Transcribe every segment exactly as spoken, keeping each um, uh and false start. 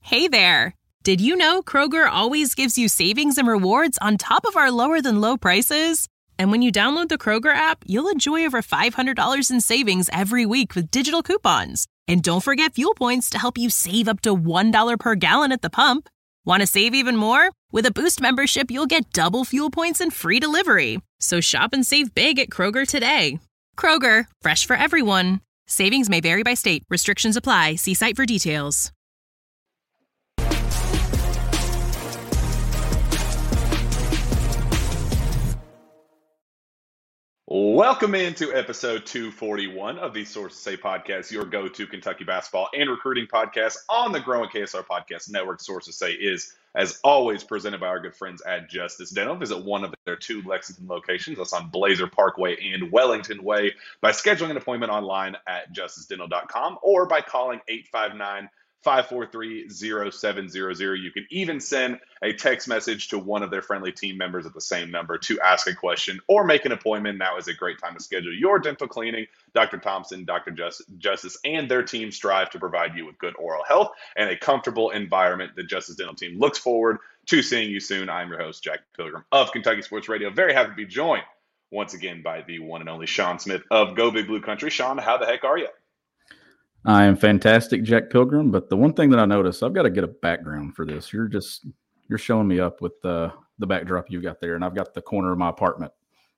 Hey there! Did you know Kroger always gives you savings and rewards on top of our lower-than-low prices? And when you download the Kroger app, you'll enjoy over five hundred dollars in savings every week with digital coupons. And don't forget fuel points to help you save up to one dollar per gallon at the pump. Want to save even more? With a Boost membership, you'll get double fuel points and free delivery. So shop and save big at Kroger today. Kroger, fresh for everyone. Savings may vary by state. Restrictions apply. See site for details. Welcome into episode two forty-one of the Sources Say podcast, your go-to Kentucky basketball and recruiting podcast on the growing K S R Podcast Network. Sources Say is, as always, presented by our good friends at Justice Dental. Visit one of their two Lexington locations. That's on Blazer Parkway and Wellington Way by scheduling an appointment online at justice dental dot com or by calling eight five nine, five four three, zero seven zero zero. You can even send a text message to one of their friendly team members at the same number to ask a question or make an appointment. Now is a great time to schedule your dental cleaning. Doctor Thompson, Doctor Justice, and their team strive to provide you with good oral health and a comfortable environment. The Justice Dental team looks forward to seeing you soon. I'm your host, Jack Pilgrim of Kentucky Sports Radio. Very happy to be joined once again by the one and only Sean Smith of Go Big Blue Country. Sean, how the heck are you? I am fantastic, Jack Pilgrim. But the one thing that I noticed, I've got to get a background for this. You're just you're showing me up with the the backdrop you got there, and I've got the corner of my apartment.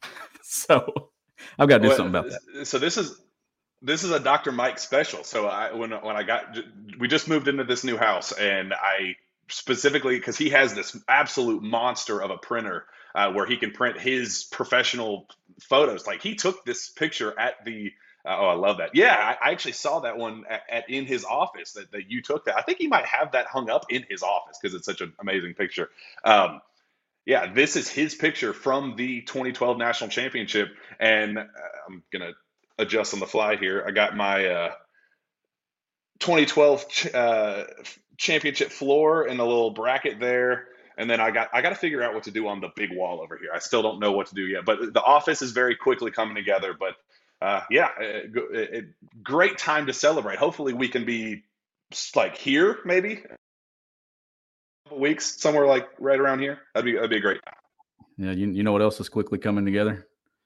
So I've got to do well, something about that. So this is this is a Doctor Mike special. So I when when I got we just moved into this new house, and I specifically because he has this absolute monster of a printer uh, where he can print his professional photos. Like he took this picture at the Uh, oh, I love that. Yeah, I, I actually saw that one at, at in his office that, that you took that. I think he might have that hung up in his office because it's such an amazing picture. Um, yeah, this is his picture from the twenty twelve National Championship. And uh, I'm going to adjust on the fly here. I got my uh, twenty twelve ch- uh, championship floor and a little bracket there. And then I got I got to figure out what to do on the big wall over here. I still don't know what to do yet. But the office is very quickly coming together. But Uh, yeah, it, it, great time to celebrate. Hopefully we can be like here, maybe a couple weeks, somewhere like right around here. That'd be that'd be great. Yeah, you you know what else is quickly coming together?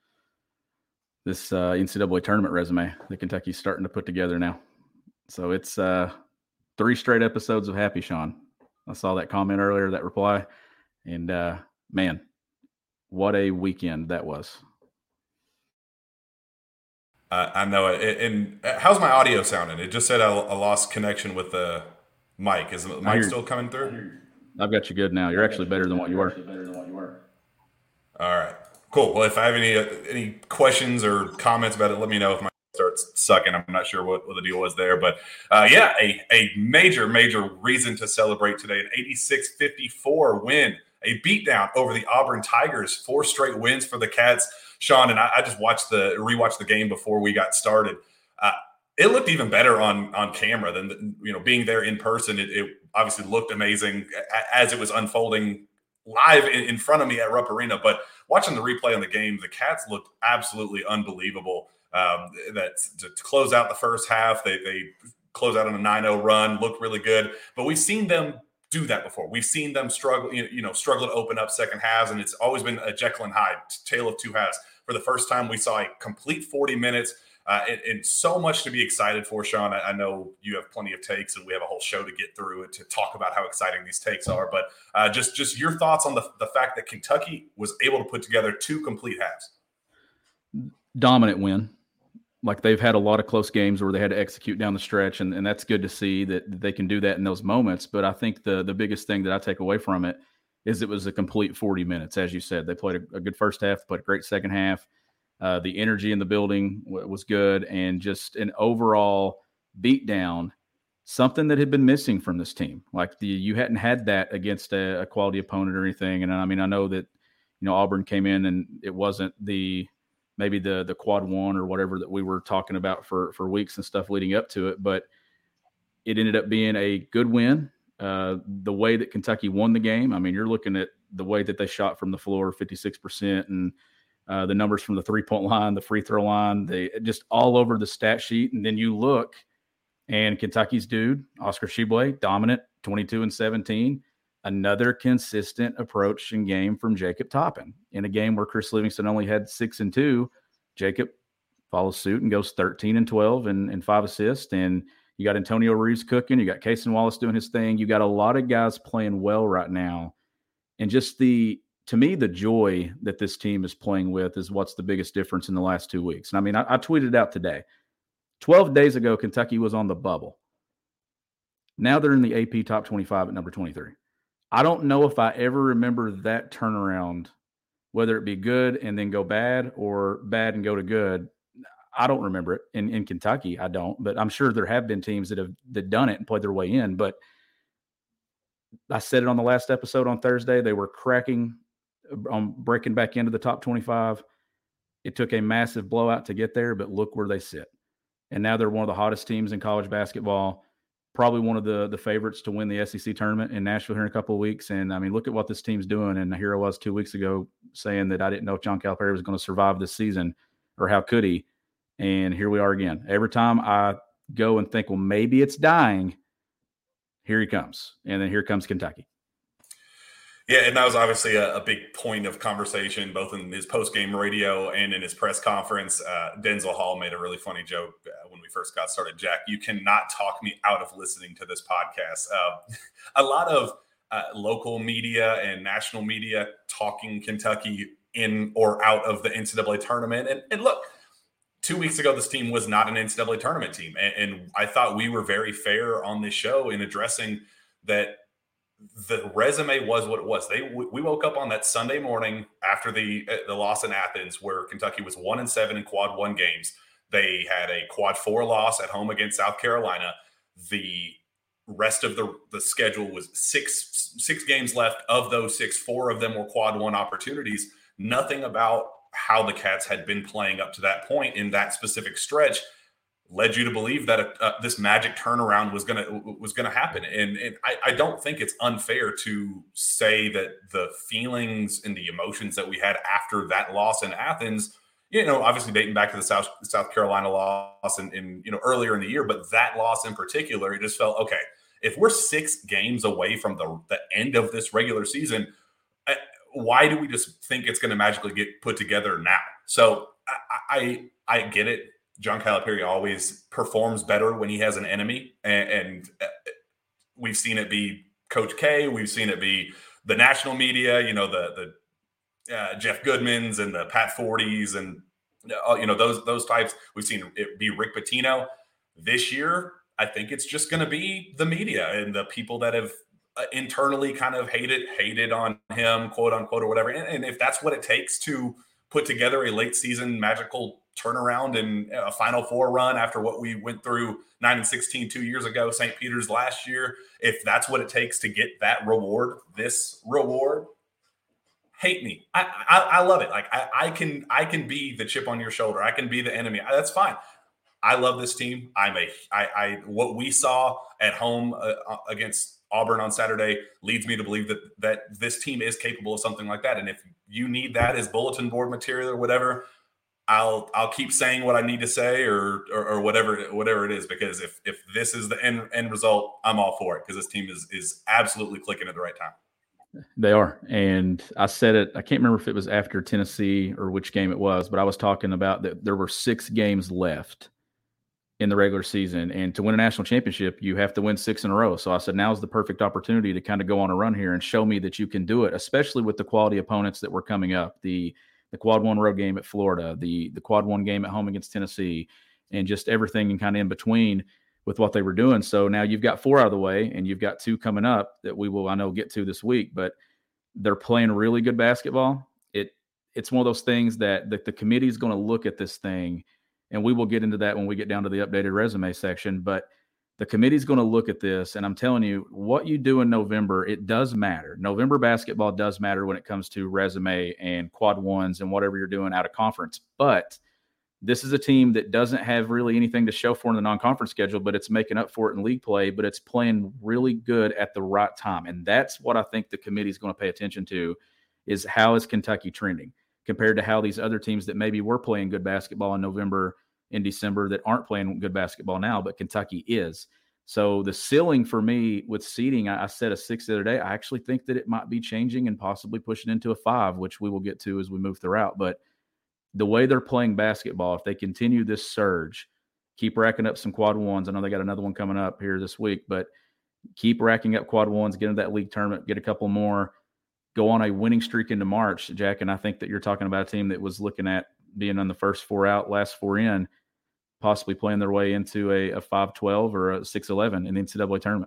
This uh, N C double A tournament resume that Kentucky's starting to put together now. So it's uh, three straight episodes of Happy Sean. I saw that comment earlier, that reply, and uh, man, what a weekend that was. Uh, I know it. And how's my audio sounding? It just said I, I lost connection with the mic. Is the mic still coming through? I've got you good now. You're actually better than what you were. All right, cool. Well, if I have any uh, any questions or comments about it, let me know if my starts sucking. I'm not sure what, what the deal was there. But, uh, yeah, a, a major, major reason to celebrate today. An eighty-six fifty-four win, a beatdown over the Auburn Tigers. Four straight wins for the Cats. Sean, and I, I just watched the rewatched the game before we got started. Uh, it looked even better on on camera than the, you know being there in person. It, it obviously looked amazing as it was unfolding live in, in front of me at Rupp Arena. But watching the replay on the game, the Cats looked absolutely unbelievable. Um, that to, to close out the first half, they they close out on a nine oh run, looked really good. But we've seen them do that before. We've seen them struggle, you know, struggle to open up second halves, and it's always been a Jekyll and Hyde, tale of two halves. For the first time, we saw a complete forty minutes, uh, and, and so much to be excited for, Sean. I, I know you have plenty of takes, and we have a whole show to get through it to talk about how exciting these takes are. But uh, just just your thoughts on the the fact that Kentucky was able to put together two complete halves. Dominant win. Like they've had a lot of close games where they had to execute down the stretch, and, and that's good to see that they can do that in those moments. But I think the the biggest thing that I take away from it is it was a complete forty minutes. As you said, they played a, a good first half, played a great second half. Uh, the energy in the building w- was good, and just an overall beatdown, something that had been missing from this team. Like the you hadn't had that against a, a quality opponent or anything. And I mean, I know that you know Auburn came in and it wasn't the maybe the the quad one or whatever that we were talking about for for weeks and stuff leading up to it, but it ended up being a good win. Uh, the way that Kentucky won the game, I mean, you're looking at the way that they shot from the floor, fifty-six percent, and uh, the numbers from the three-point line, the free throw line, they just all over the stat sheet. And then you look And Kentucky's dude, Oscar Tshiebwe, dominant, twenty-two and seventeen. Another consistent approach and game from Jacob Toppin. In a game where Chris Livingston only had six and two, Jacob follows suit and goes thirteen and twelve and, and five assists. And you got Antonio Reeves cooking. You got Cason Wallace doing his thing. You got a lot of guys playing well right now. And just the, to me, the joy that this team is playing with is what's the biggest difference in the last two weeks. And I mean, I, I tweeted out today, twelve days ago, Kentucky was on the bubble. Now they're in the A P top twenty-five at number twenty-three. I don't know if I ever remember that turnaround, whether it be good and then go bad or bad and go to good. I don't remember it in, in Kentucky. I don't, but I'm sure there have been teams that have that done it and played their way in. But I said it on the last episode on Thursday. They were cracking, um, breaking back into the top twenty-five. It took a massive blowout to get there, but look where they sit. And now they're one of the hottest teams in college basketball. Probably one of the, the favorites to win the S E C tournament in Nashville here in a couple of weeks. And, I mean, look at what this team's doing. And here I was two weeks ago saying that I didn't know if John Calipari was going to survive this season, or how could he. And here we are again. Every time I go and think, well, maybe it's dying, here he comes. And then here comes Kentucky. Yeah, and that was obviously a, a big point of conversation, both in his post-game radio and in his press conference. Uh, Denzel Hall made a really funny joke uh, when we first got started. Jack, you cannot talk me out of listening to this podcast. Uh, a lot of uh, local media and national media talking Kentucky in or out of the N C double A tournament. And, and look, two weeks ago, this team was not an N C double A tournament team. And, and I thought we were very fair on this show in addressing that. The resume was what it was. They we woke up on that Sunday morning after the the loss in Athens, where Kentucky was one and seven in quad one games. They had a quad four loss at home against South Carolina. The rest of the the schedule was six six games left. Of those six, four of them were quad one opportunities. Nothing about how the Cats had been playing up to that point in that specific stretch led you to believe that uh, this magic turnaround was gonna was gonna happen, and, and I, I don't think it's unfair to say that the feelings and the emotions that we had after that loss in Athens, you know, obviously dating back to the South South Carolina loss and, and you know earlier in the year, but that loss in particular, it just felt okay. If we're six games away from the the end of this regular season, why do we just think it's going to magically get put together now? So I I, I get it. John Calipari always performs better when he has an enemy, and, and we've seen it be Coach K. We've seen it be the national media, you know, the the uh, Jeff Goodmans and the Pat Forties, and uh, you know those those types. We've seen it be Rick Pitino. This year, I think it's just going to be the media and the people that have internally kind of hated hated on him, quote unquote, or whatever. And, and if that's what it takes to put together a late season magical turnaround and a Final Four run after what we went through nine and sixteen two years ago, Saint Peter's last year, if that's what it takes to get that reward, this reward, hate me. I I, I love it. Like I, I can I can be the chip on your shoulder. I can be the enemy. That's fine. I love this team. I'm a I, I what we saw at home uh, against Auburn on Saturday leads me to believe that that this team is capable of something like that. And if you need that as bulletin board material or whatever, I'll I'll keep saying what I need to say or or, or whatever whatever it is, because if if this is the end end result, I'm all for it, because this team is is absolutely clicking at the right time. They are. And I said it, I can't remember if it was after Tennessee or which game it was, but I was talking about that there were six games left in the regular season. And to win a national championship, you have to win six in a row. So I said, now's the perfect opportunity to kind of go on a run here and show me that you can do it, especially with the quality opponents that were coming up. The the quad one road game at Florida, the the quad one game at home against Tennessee, and just everything and kind of in between with what they were doing. So now you've got four out of the way, and you've got two coming up that we will, I know, get to this week, but they're playing really good basketball. It It's one of those things that the, the committee is going to look at this thing, and we will get into that when we get down to the updated resume section, but the committee is going to look at this, and I'm telling you, what you do in November, it does matter. November basketball does matter when it comes to resume and quad ones and whatever you're doing out of conference, but this is a team that doesn't have really anything to show for in the non-conference schedule, but it's making up for it in league play, but it's playing really good at the right time. And that's what I think the committee is going to pay attention to, is how is Kentucky trending compared to how these other teams that maybe were playing good basketball in November in December that aren't playing good basketball now, but Kentucky is. So the ceiling for me with seeding, I, I said a six the other day. I actually think that it might be changing and possibly pushing into a five, which we will get to as we move throughout. But the way they're playing basketball, if they continue this surge, keep racking up some quad ones. I know they got another one coming up here this week, but keep racking up quad ones, get into that league tournament, get a couple more, go on a winning streak into March, Jack. And I think that you're talking about a team that was looking at being on the first four out, last four in, possibly playing their way into a, a five twelve or a six eleven in the N C double A tournament.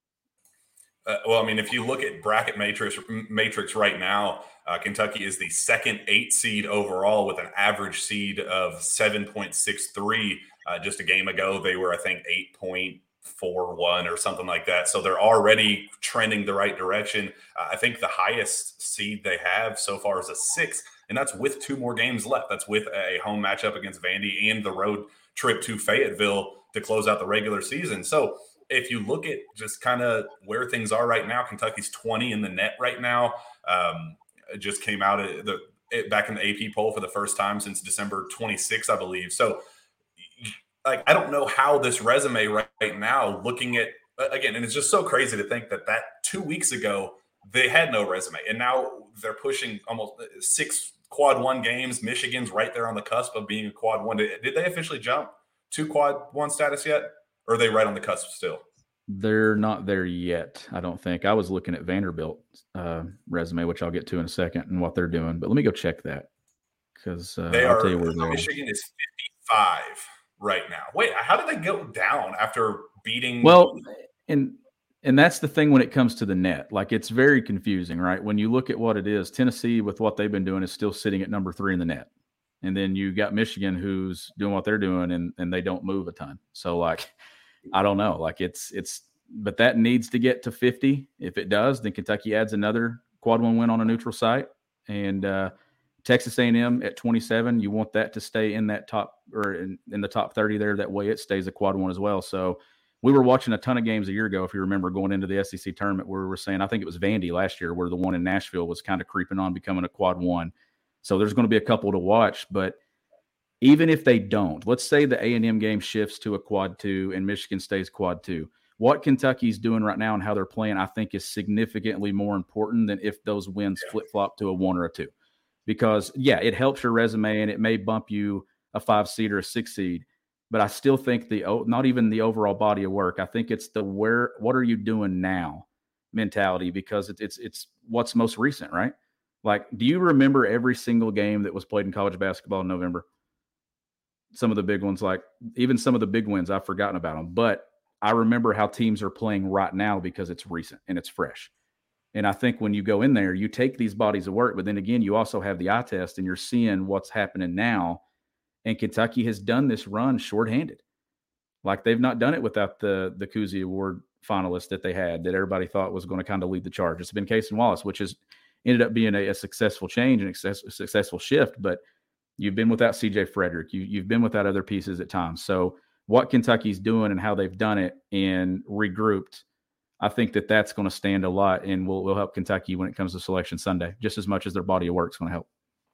Uh, well, I mean, if you look at bracket matrix matrix right now, uh, Kentucky is the second eight seed overall with an average seed of seven point six three. Uh, just a game ago, they were, I think, eight point four one or something like that. So they're already trending the right direction. Uh, I think the highest seed they have so far is a six, and that's with two more games left. That's with a home matchup against Vandy and the road trip to Fayetteville to close out the regular season. So if you look at just kind of where things are right now, Kentucky's twenty in the net right now. Um, it just came out of the it, back in the A P poll for the first time since December twenty-sixth, I believe. So, like, I don't know how this resume right, right now, looking at again, and it's just so crazy to think that that two weeks ago they had no resume, and now they're pushing almost six quad one games. Michigan's right there on the cusp of being a quad one. Did, did they officially jump to quad one status yet? Or are they right on the cusp still? They're not there yet, I don't think. I was looking at Vanderbilt's uh, resume, which I'll get to in a second, and what they're doing. But let me go check that because uh, I'll are, tell you where they're. Michigan is fifty-five right now. Wait, how did they go down after beating? Well, and and that's the thing when it comes to the net. Like, it's very confusing, right? When you look at what it is, Tennessee, with what they've been doing, is still sitting at number three in the net. And then you got Michigan, who's doing what they're doing, and, and they don't move a ton. So, like, I don't know. Like, it's it's – but that needs to get to fifty. If it does, then Kentucky adds another quad one win on a neutral site. And uh, Texas A and M at twenty-seven, you want that to stay in that top – or in, in the top thirty there. That way it stays a quad one as well. So we were watching a ton of games a year ago, if you remember, going into the S E C tournament, where we were saying – I think it was Vandy last year, where the one in Nashville was kind of creeping on becoming a quad one. So there's going to be a couple to watch, but even if they don't, let's say the A and M game shifts to a quad two and Michigan stays quad two. What Kentucky's doing right now and how they're playing, I think, is significantly more important than if those wins flip-flop to a one or a two. Because, yeah, it helps your resume and it may bump you a five seed or a six seed, but I still think the not even the overall body of work. I think it's the where what are you doing now mentality, because it's it's it's what's most recent, right? Like, do you remember every single game that was played in college basketball in November? Some of the big ones, like even some of the big wins, I've forgotten about them. But I remember how teams are playing right now because it's recent and it's fresh. And I think when you go in there, you take these bodies of work, but then again, you also have the eye test and you're seeing what's happening now. And Kentucky has done this run shorthanded. Like, they've not done it without the, the Cousy Award finalist that they had, that everybody thought was going to kind of lead the charge. It's been Cason Wallace, which is ended up being a, a successful change and a successful shift, but you've been without C J Frederick. You, you've been without other pieces at times. So what Kentucky's doing and how they've done it and regrouped, I think that that's going to stand a lot and will, will help Kentucky when it comes to Selection Sunday, just as much as their body of work is going to help.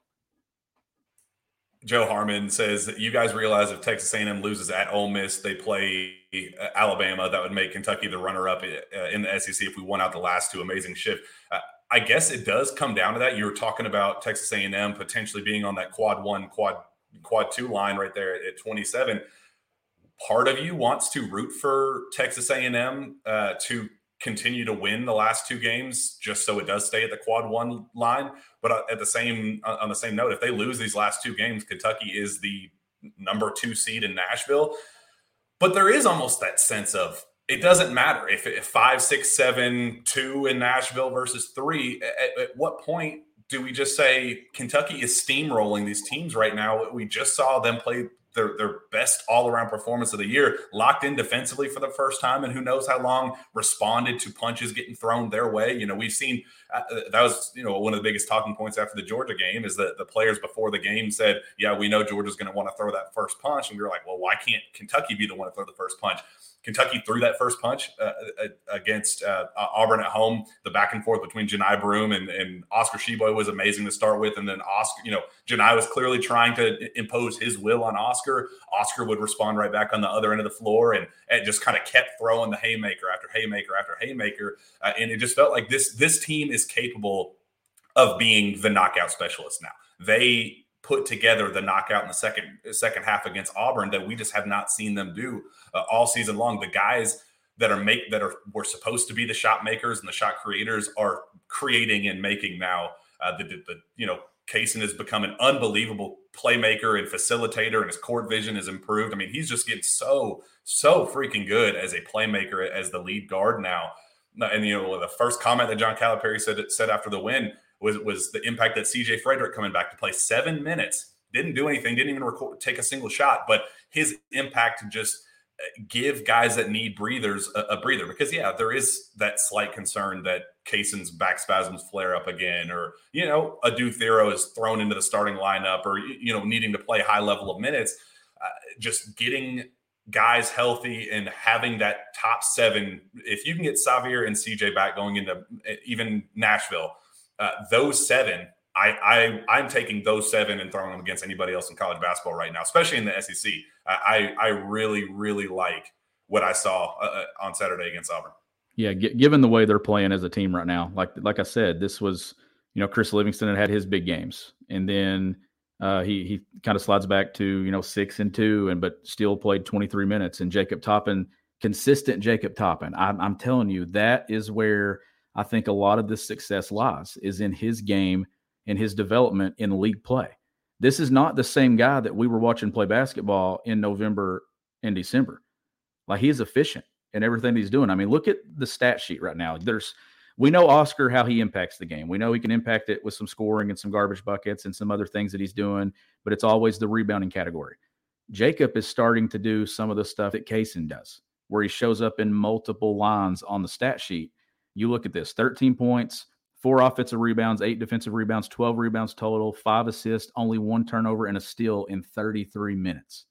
Joe Harmon says that you guys realize if Texas A and M loses at Ole Miss, they play Alabama. That would make Kentucky the runner-up in the S E C if we won out the last two. Amazing shift. Uh, I guess it does come down to that. You were talking about Texas A and M potentially being on that quad one, quad quad two line right there at twenty-seven. Part of you wants to root for Texas A and M uh, to continue to win the last two games, just so it does stay at the quad one line. But at the same on the same note, if they lose these last two games, Kentucky is the number two seed in Nashville. But there is almost that sense of, it doesn't matter if, if five, six, seven, two in Nashville versus three. At, at what point do we just say Kentucky is steamrolling these teams right now? We just saw them play their, their best all-around performance of the year, locked in defensively for the first time, and who knows how long responded to punches getting thrown their way. You know, we've seen uh, that was, you know, one of the biggest talking points after the Georgia game is that the players before the game said, yeah, we know Georgia's going to want to throw that first punch. And we were like, well, why can't Kentucky be the one to throw the first punch? Kentucky threw that first punch uh, against uh, Auburn at home. The back and forth between Johni Broome and, and Oscar Tshiebwe was amazing to start with. And then Oscar, you know, Johni was clearly trying to impose his will on Oscar. Oscar would respond right back on the other end of the floor and, and just kind of kept throwing the haymaker after haymaker after haymaker. Uh, and it just felt like this, this team is capable of being the knockout specialist now. They put together the knockout in the second second half against Auburn that we just have not seen them do uh, all season long. The guys that are make that are were supposed to be the shot makers and the shot creators are creating and making now. Uh, the, the, the you know Cason has become an unbelievable playmaker and facilitator, and his court vision has improved. I mean, he's just getting so so freaking good as a playmaker as the lead guard now. And you know, the first comment that John Calipari said said after the win was was the impact that C J Frederick coming back to play seven minutes, didn't do anything, didn't even record, take a single shot, but his impact to just give guys that need breathers a, a breather. Because, yeah, there is that slight concern that Cason's back spasms flare up again, or, you know, Adu Thero is thrown into the starting lineup, or, you know, needing to play high level of minutes. Uh, just getting guys healthy and having that top seven, if you can get Xavier and C J back going into even Nashville, Uh, those seven, I, I, I'm taking those seven and throwing them against anybody else in college basketball right now, especially in the S E C. I, I really, really like what I saw uh, on Saturday against Auburn. Yeah, g- given the way they're playing as a team right now, like like I said, this was, you know, Chris Livingston had had his big games, and then uh, he he kind of slides back to, you know, six and two, and but still played twenty-three minutes. And Jacob Toppin, consistent Jacob Toppin. I'm, I'm telling you, that is where I think a lot of this success lies, is in his game and his development in league play. This is not the same guy that we were watching play basketball in November and December. Like, he is efficient in everything he's doing. I mean, look at the stat sheet right now. There's, we know Oscar, how he impacts the game. We know he can impact it with some scoring and some garbage buckets and some other things that he's doing, but it's always the rebounding category. Jacob is starting to do some of the stuff that Cason does, where he shows up in multiple lines on the stat sheet. You look at this, thirteen points, four offensive rebounds, eight defensive rebounds, twelve rebounds total, five assists, only one turnover, and a steal in thirty-three minutes.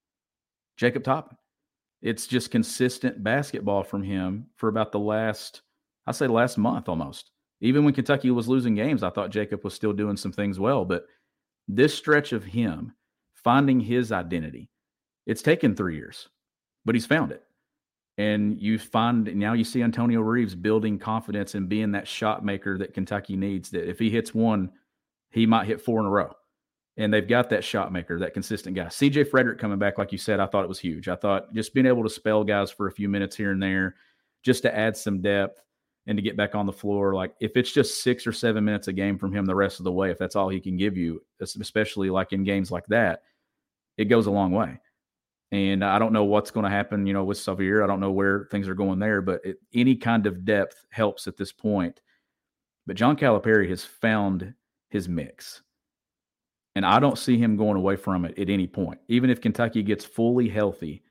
Jacob Toppin. It's just consistent basketball from him for about the last, I say last month almost. Even when Kentucky was losing games, I thought Jacob was still doing some things well. But this stretch of him finding his identity, it's taken three years, but he's found it. And you find now you see Antonio Reeves building confidence and being that shot maker that Kentucky needs, that if he hits one, he might hit four in a row. And they've got that shot maker, that consistent guy. C J Frederick coming back, like you said, I thought it was huge. I thought just being able to spell guys for a few minutes here and there, just to add some depth and to get back on the floor. Like, if it's just six or seven minutes a game from him the rest of the way, if that's all he can give you, especially like in games like that, it goes a long way. And I don't know what's going to happen, you know, with Xavier. I don't know where things are going there, but it, any kind of depth helps at this point. But John Calipari has found his mix. And I don't see him going away from it at any point. Even if Kentucky gets fully healthy,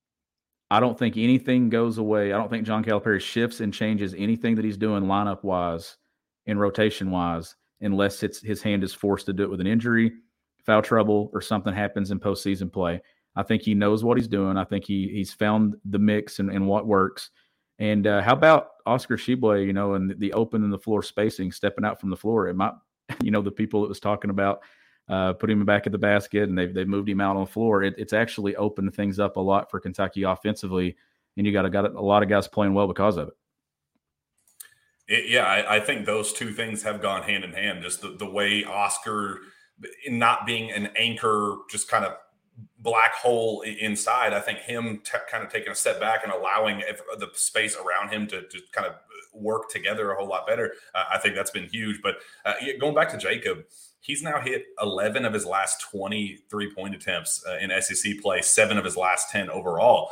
I don't think anything goes away. I don't think John Calipari shifts and changes anything that he's doing lineup-wise and rotation-wise unless it's his hand is forced to do it with an injury, foul trouble, or something happens in postseason play. I think he knows what he's doing. I think he he's found the mix and, and what works. And uh, how about Oscar Tshiebwe, you know, and the, the open and the floor spacing, stepping out from the floor? It might, you know, the people that was talking about uh, putting him back at the basket and they've, they've moved him out on the floor. It, it's actually opened things up a lot for Kentucky offensively. And you got, a, got a lot of guys playing well because of it. it yeah, I, I think those two things have gone hand in hand. Just the, the way Oscar, not being an anchor, just kind of black hole inside. I think him t- kind of taking a step back and allowing the space around him to, to kind of work together a whole lot better. Uh, I think that's been huge. But uh, going back to Jacob, he's now hit eleven of his last twenty three-point attempts uh, in S E C play, seven of his last ten overall.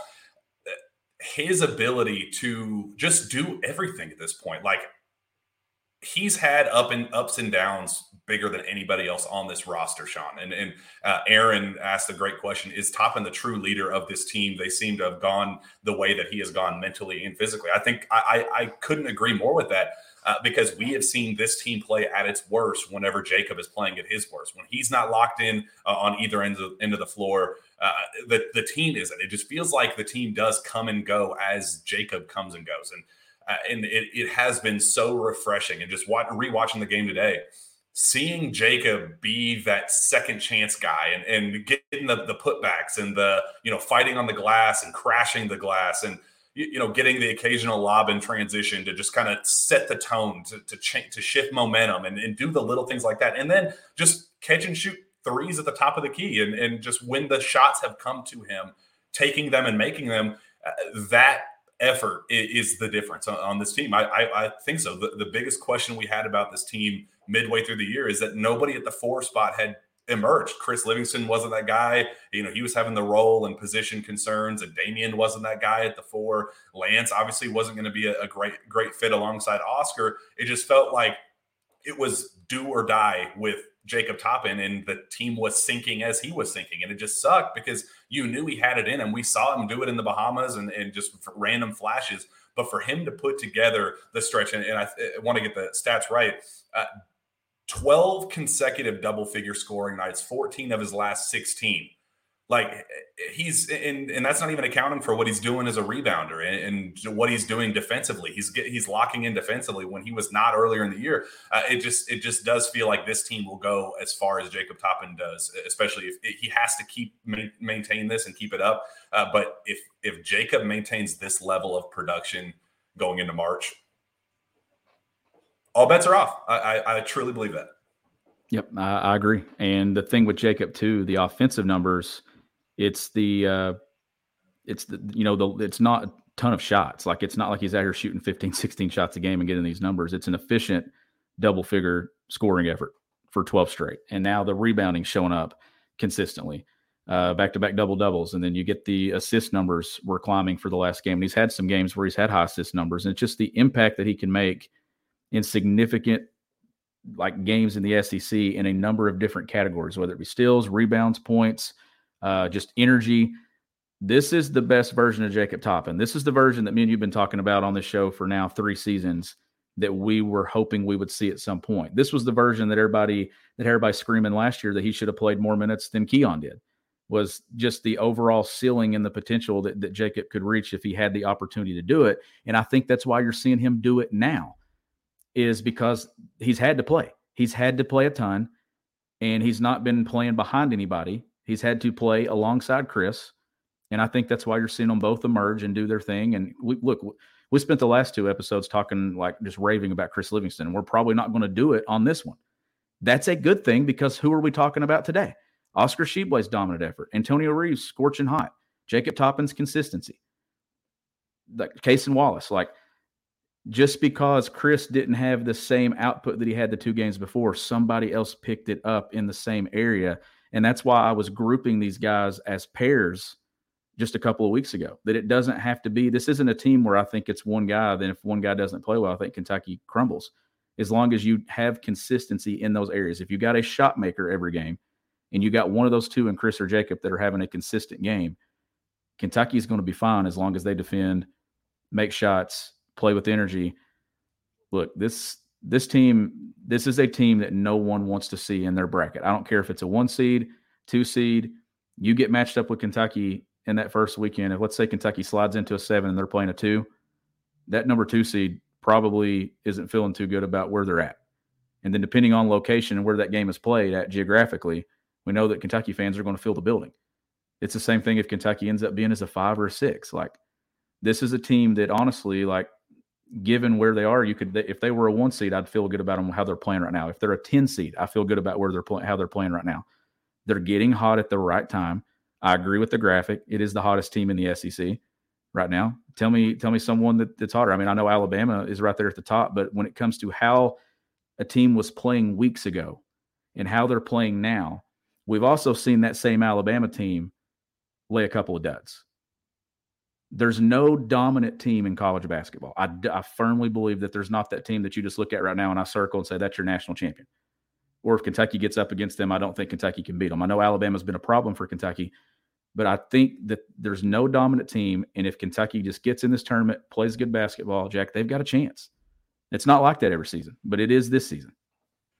His ability to just do everything at this point, like, he's had up and ups and downs bigger than anybody else on this roster, Sean. And and uh, Aaron asked a great question: is Toppin the true leader of this team? They seem to have gone the way that he has gone mentally and physically. I think I I, I couldn't agree more with that uh, because we have seen this team play at its worst whenever Jacob is playing at his worst. When he's not locked in uh, on either end of, end of the floor, Uh, the, the team isn't. It just feels like the team does come and go as Jacob comes and goes. And uh, and it, it has been so refreshing. And just watch, rewatching the game today, seeing Jacob be that second chance guy and, and getting the, the putbacks and the, you know, fighting on the glass and crashing the glass and, you, you know, getting the occasional lob in transition to just kind of set the tone, to to, change, to shift momentum and, and do the little things like that. And then just catch and shoot threes at the top of the key. And, and just when the shots have come to him, taking them and making them, uh, that effort is, is the difference on, on this team. I, I, I think so. The, the biggest question we had about this team midway through the year is that nobody at the four spot had emerged. Chris Livingston wasn't that guy. You know, he was having the role and position concerns, and Damian wasn't that guy at the four. Lance obviously wasn't going to be a, a great, great fit alongside Oscar. It just felt like it was do or die with Jacob Toppin, and the team was sinking as he was sinking. And it just sucked because you knew he had it in him. We saw him do it in the Bahamas and, and just random flashes. But for him to put together the stretch, and, and I, I want to get the stats right, uh, twelve consecutive double-figure scoring nights, fourteen of his last sixteen. Like he's, and, and that's not even accounting for what he's doing as a rebounder and, and what he's doing defensively. He's get, he's locking in defensively when he was not earlier in the year. Uh, it just it just does feel like this team will go as far as Jacob Toppin does, especially if it, he has to keep maintain this and keep it up. Uh, but if if Jacob maintains this level of production going into March, all bets are off. I, I, I truly believe that. Yep, I, I agree. And the thing with Jacob too, the offensive numbers, it's the, uh, it's the, you know, the, it's not a ton of shots. Like it's not like he's out here shooting fifteen, sixteen shots a game and getting these numbers. It's an efficient double figure scoring effort for twelve straight. And now the rebounding showing up consistently, uh, back-to-back double doubles. And then you get the assist numbers were climbing for the last game. And he's had some games where he's had high assist numbers, and it's just the impact that he can make in significant like games in the S E C in a number of different categories, whether it be steals, rebounds, points, uh, just energy. This is the best version of Jacob Toppin. This is the version that me and you've been talking about on this show for now three seasons that we were hoping we would see at some point. This was the version that everybody that everybody screaming last year that he should have played more minutes than Keon did, was just the overall ceiling and the potential that, that Jacob could reach if he had the opportunity to do it. And I think that's why you're seeing him do it now, is because he's had to play. He's had to play a ton, and he's not been playing behind anybody. He's had to play alongside Chris, and I think that's why you're seeing them both emerge and do their thing. And we, look, we spent the last two episodes talking, like just raving about Chris Livingston, and we're probably not going to do it on this one. That's a good thing, because who are we talking about today? Oscar Tshiebwe's dominant effort, Antonio Reeves scorching hot, Jacob Toppin's consistency, like Cason Wallace, like, just because Chris didn't have the same output that he had the two games before, somebody else picked it up in the same area. And that's why I was grouping these guys as pairs just a couple of weeks ago, that it doesn't have to be, this isn't a team where I think it's one guy. Then if one guy doesn't play well, I think Kentucky crumbles. As long as you have consistency in those areas. If you got a shot maker every game and you got one of those two in Chris or Jacob that are having a consistent game, Kentucky is going to be fine as long as they defend, make shots, play with energy. Look, this this team, this is a team that no one wants to see in their bracket. I don't care if it's a one seed, two seed. You get matched up with Kentucky in that first weekend. If let's say Kentucky slides into a seven and they're playing a two, that number two seed probably isn't feeling too good about where they're at. And then depending on location and where that game is played at geographically, we know that Kentucky fans are going to fill the building. It's the same thing if Kentucky ends up being as a five or a six. Like, this is a team that honestly, like, given where they are, you could, if they were a one seed, I'd feel good about them, how they're playing right now. If they're a ten seed, I feel good about where they're playing, how they're playing right now. They're getting hot at the right time. I agree with the graphic. It is the hottest team in the S E C right now. Tell me, tell me someone that, that's hotter. I mean, I know Alabama is right there at the top, but when it comes to how a team was playing weeks ago and how they're playing now, we've also seen that same Alabama team lay a couple of duds. There's no dominant team in college basketball. I, I firmly believe that there's not that team that you just look at right now and I circle and say, that's your national champion. Or if Kentucky gets up against them, I don't think Kentucky can beat them. I know Alabama's been a problem for Kentucky, but I think that there's no dominant team. And if Kentucky just gets in this tournament, plays good basketball, Jack, they've got a chance. It's not like that every season, but it is this season.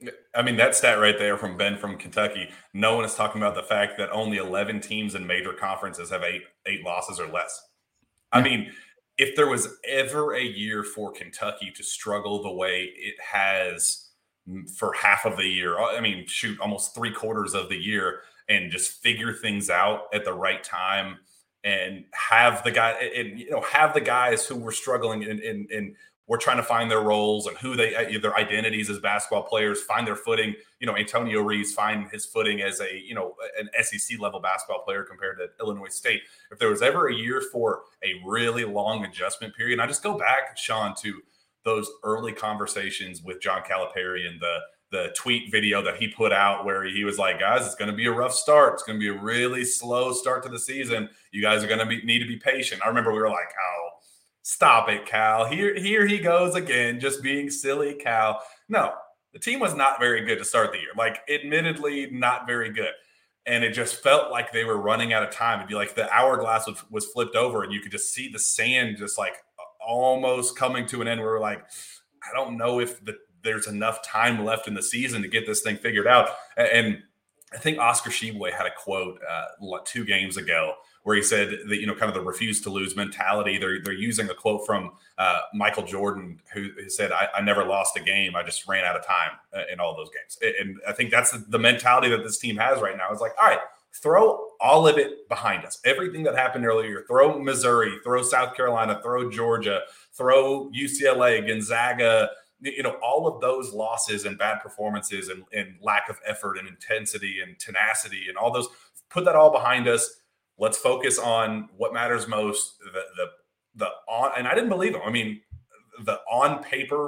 I mean, that stat right there from Ben from Kentucky, no one is talking about the fact that only eleven teams in major conferences have eight eight losses or less. I Yeah. mean, if there was ever a year for Kentucky to struggle the way it has for half of the year, I mean, shoot, almost three quarters of the year, and just figure things out at the right time and have the guy and you know have the guys who were struggling in in, in we're trying to find their roles and who they their identities as basketball players, find their footing. You know, Antonio Reeves find his footing as a, you know, an S E C level basketball player compared to Illinois State. If there was ever a year for a really long adjustment period, and I just go back, Sean, to those early conversations with John Calipari and the the tweet video that he put out where he was like, guys, it's going to be a rough start. It's going to be a really slow start to the season. You guys are going to be, need to be patient. I remember we were like, oh, stop it, Cal. Here, here he goes again, just being silly, Cal. No, the team was not very good to start the year. Like, admittedly, not very good. And it just felt like they were running out of time. It'd be like the hourglass was, was flipped over, and you could just see the sand just like almost coming to an end where we're like, I don't know if the, there's enough time left in the season to get this thing figured out. And I think Oscar Tshiebwe had a quote uh, two games ago where he said that, you know, kind of the refuse to lose mentality. They're they're using a quote from uh, Michael Jordan, who, who said, I, I never lost a game. I just ran out of time in all those games. And I think that's the mentality that this team has right now. It's like, all right, throw all of it behind us. Everything that happened earlier, throw Missouri, throw South Carolina, throw Georgia, throw U C L A, Gonzaga, you know, all of those losses and bad performances and, and lack of effort and intensity and tenacity and all those, put that all behind us. Let's focus on what matters most. The, the, the on, and I didn't believe him. I mean, the on paper.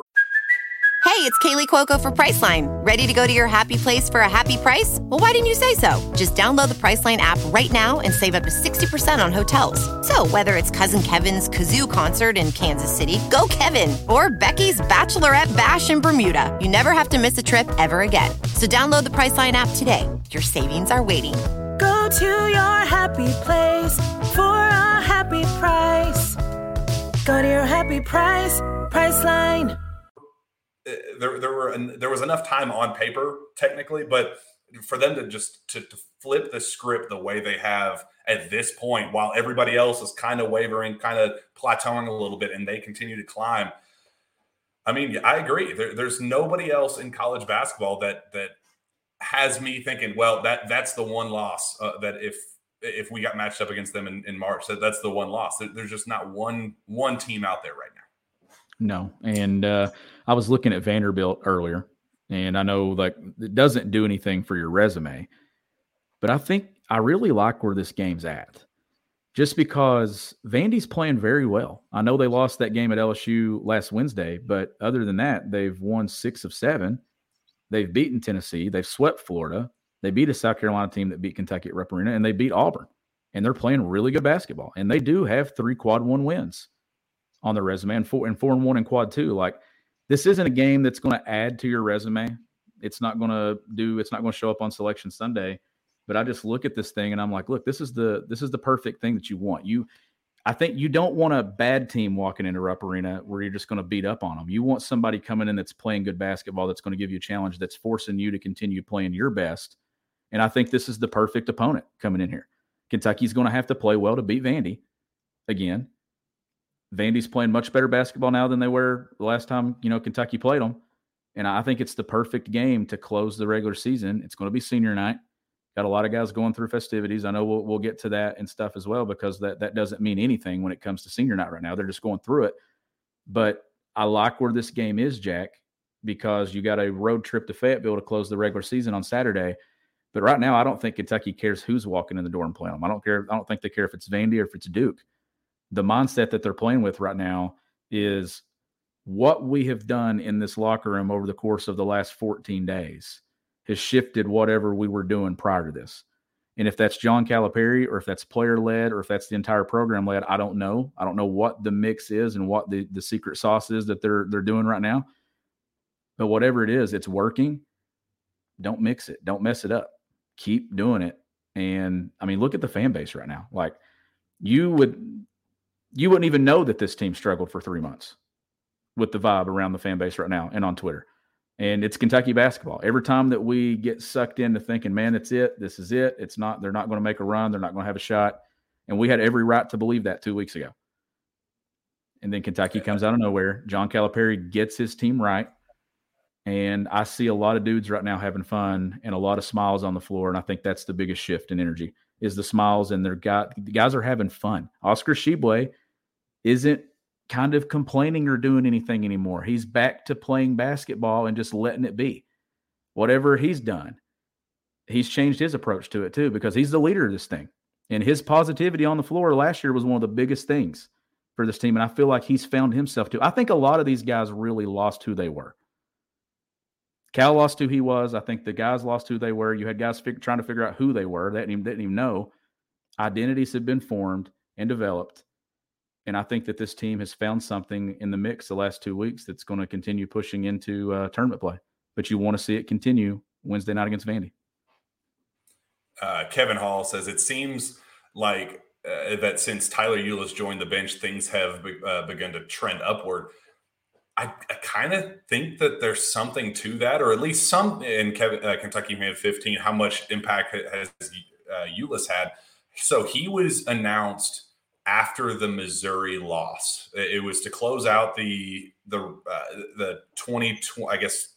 Hey, it's Kaylee Cuoco for Priceline. Ready to go to your happy place for a happy price? Well, why didn't you say so? Just download the Priceline app right now and save up to sixty percent on hotels. So whether it's Cousin Kevin's Kazoo Concert in Kansas City, go Kevin, or Becky's Bachelorette Bash in Bermuda, you never have to miss a trip ever again. So download the Priceline app today. Your savings are waiting. Go to your happy place for a happy price. Go to your happy price, Priceline. There, there were there was enough time on paper, technically, but for them to just to, to flip the script the way they have at this point, while everybody else is kind of wavering, kind of plateauing a little bit, and they continue to climb. I mean, I agree. There, there's nobody else in college basketball that that has me thinking, well, that that's the one loss uh, that if if we got matched up against them in, in March, that that's the one loss. There, there's just not one one team out there right now. No. And uh, I was looking at Vanderbilt earlier, and I know like it doesn't do anything for your resume, but I think I really like where this game's at just because Vandy's playing very well. I know they lost that game at L S U last Wednesday, but other than that, they've won six of seven. They've beaten Tennessee. They've swept Florida. They beat a South Carolina team that beat Kentucky at Rupp Arena, and they beat Auburn. And they're playing really good basketball. And they do have three quad one wins on their resume, and four and four and one in quad two. Like, this isn't a game that's going to add to your resume. It's not going to do, it's not going to show up on Selection Sunday. But I just look at this thing and I'm like, look, this is the, this is the perfect thing that you want. You, I think you don't want a bad team walking into Rupp Arena where you're just going to beat up on them. You want somebody coming in that's playing good basketball, that's going to give you a challenge, that's forcing you to continue playing your best. And I think this is the perfect opponent coming in here. Kentucky's going to have to play well to beat Vandy again. Vandy's playing much better basketball now than they were the last time, you know, Kentucky played them. And I think it's the perfect game to close the regular season. It's going to be senior night. Got a lot of guys going through festivities. I know we'll, we'll get to that and stuff as well, because that, that doesn't mean anything when it comes to senior night right now. They're just going through it. But I like where this game is, Jack, because you got a road trip to Fayetteville to close the regular season on Saturday. But right now, I don't think Kentucky cares who's walking in the door and playing them. I don't care. I don't think they care if it's Vandy or if it's Duke. The mindset that they're playing with right now is what we have done in this locker room over the course of the last fourteen days has shifted whatever we were doing prior to this. And if that's John Calipari or if that's player-led or if that's the entire program-led, I don't know. I don't know what the mix is and what the, the secret sauce is that they're they're doing right now. But whatever it is, it's working. Don't mix it. Don't mess it up. Keep doing it. And, I mean, look at the fan base right now. Like, you would – you wouldn't even know that this team struggled for three months with the vibe around the fan base right now and on Twitter. And it's Kentucky basketball. Every time that we get sucked into thinking, man, it's it, this is it, it's not, they're not going to make a run, they're not going to have a shot. And we had every right to believe that two weeks ago. And then Kentucky comes out of nowhere. John Calipari gets his team right. And I see a lot of dudes right now having fun and a lot of smiles on the floor. And I think that's the biggest shift in energy is the smiles, and their guy, the guys are having fun. Oscar Tshiebwe isn't kind of complaining or doing anything anymore. He's back to playing basketball and just letting it be. Whatever he's done, he's changed his approach to it too, because he's the leader of this thing. And his positivity on the floor last year was one of the biggest things for this team. And I feel like he's found himself too. I think a lot of these guys really lost who they were. Cal lost who he was. I think the guys lost who they were. You had guys fig- trying to figure out who they were. They didn't even, didn't even know. Identities have been formed and developed. And I think that this team has found something in the mix the last two weeks that's going to continue pushing into uh, tournament play. But you want to see it continue Wednesday night against Vandy. Uh, Kevin Hall says, it seems like uh, that since Tyler Ulis joined the bench, things have be- uh, begun to trend upward. I, I kind of think that there's something to that, or at least some. In Kevin, uh, Kentucky made fifteen. How much impact has uh, Ulis had? So he was announced after the Missouri loss. It was to close out the the uh, the twenty twenty, I guess,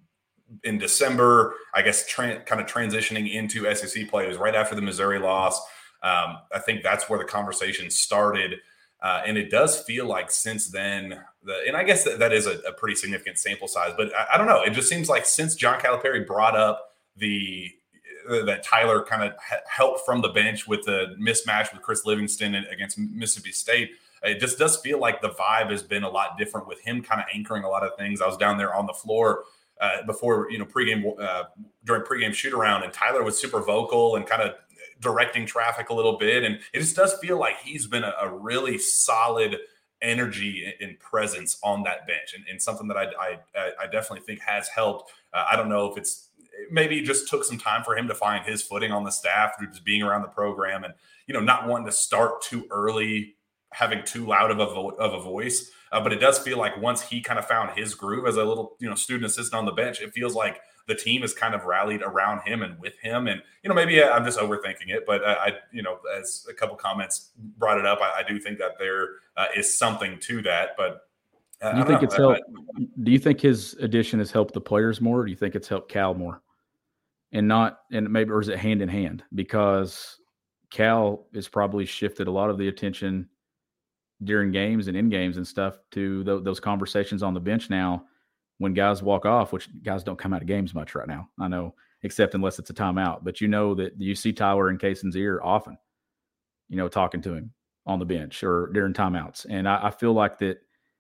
in December. I guess tra- kind of transitioning into S E C play. It was right after the Missouri loss. Um, I think that's where the conversation started. Uh, and it does feel like since then, the, and I guess that, that is a, a pretty significant sample size, but I, I don't know. It just seems like since John Calipari brought up the uh, that Tyler kind of ha- helped from the bench with the mismatch with Chris Livingston against Mississippi State, it just does feel like the vibe has been a lot different with him kind of anchoring a lot of things. I was down there on the floor uh, before, you know, pregame uh, during pregame shoot around, and Tyler was super vocal and kind of directing traffic a little bit. And it just does feel like he's been a, a really solid energy and presence on that bench, and, and something that I, I, I definitely think has helped. Uh, I don't know if it's maybe it just took some time for him to find his footing on the staff through just being around the program and, you know, not wanting to start too early, having too loud of a, vo- of a voice. Uh, but it does feel like once he kind of found his groove as a little, you know, student assistant on the bench, it feels like the team has kind of rallied around him and with him. And, you know, maybe I'm just overthinking it, but I, I you know, as a couple comments brought it up, I, I do think that there uh, is something to that. But uh, do you think know. it's helped? Do you think his addition has helped the players more? Or do you think it's helped Cal more? And not, and maybe, or is it hand in hand? Because Cal has probably shifted a lot of the attention during games and in games and stuff to th- those conversations on the bench now. When guys walk off, which guys don't come out of games much right now, I know, except unless it's a timeout. But you know that you see Tyler in Cason's ear often, you know, talking to him on the bench or during timeouts. And I, I feel like that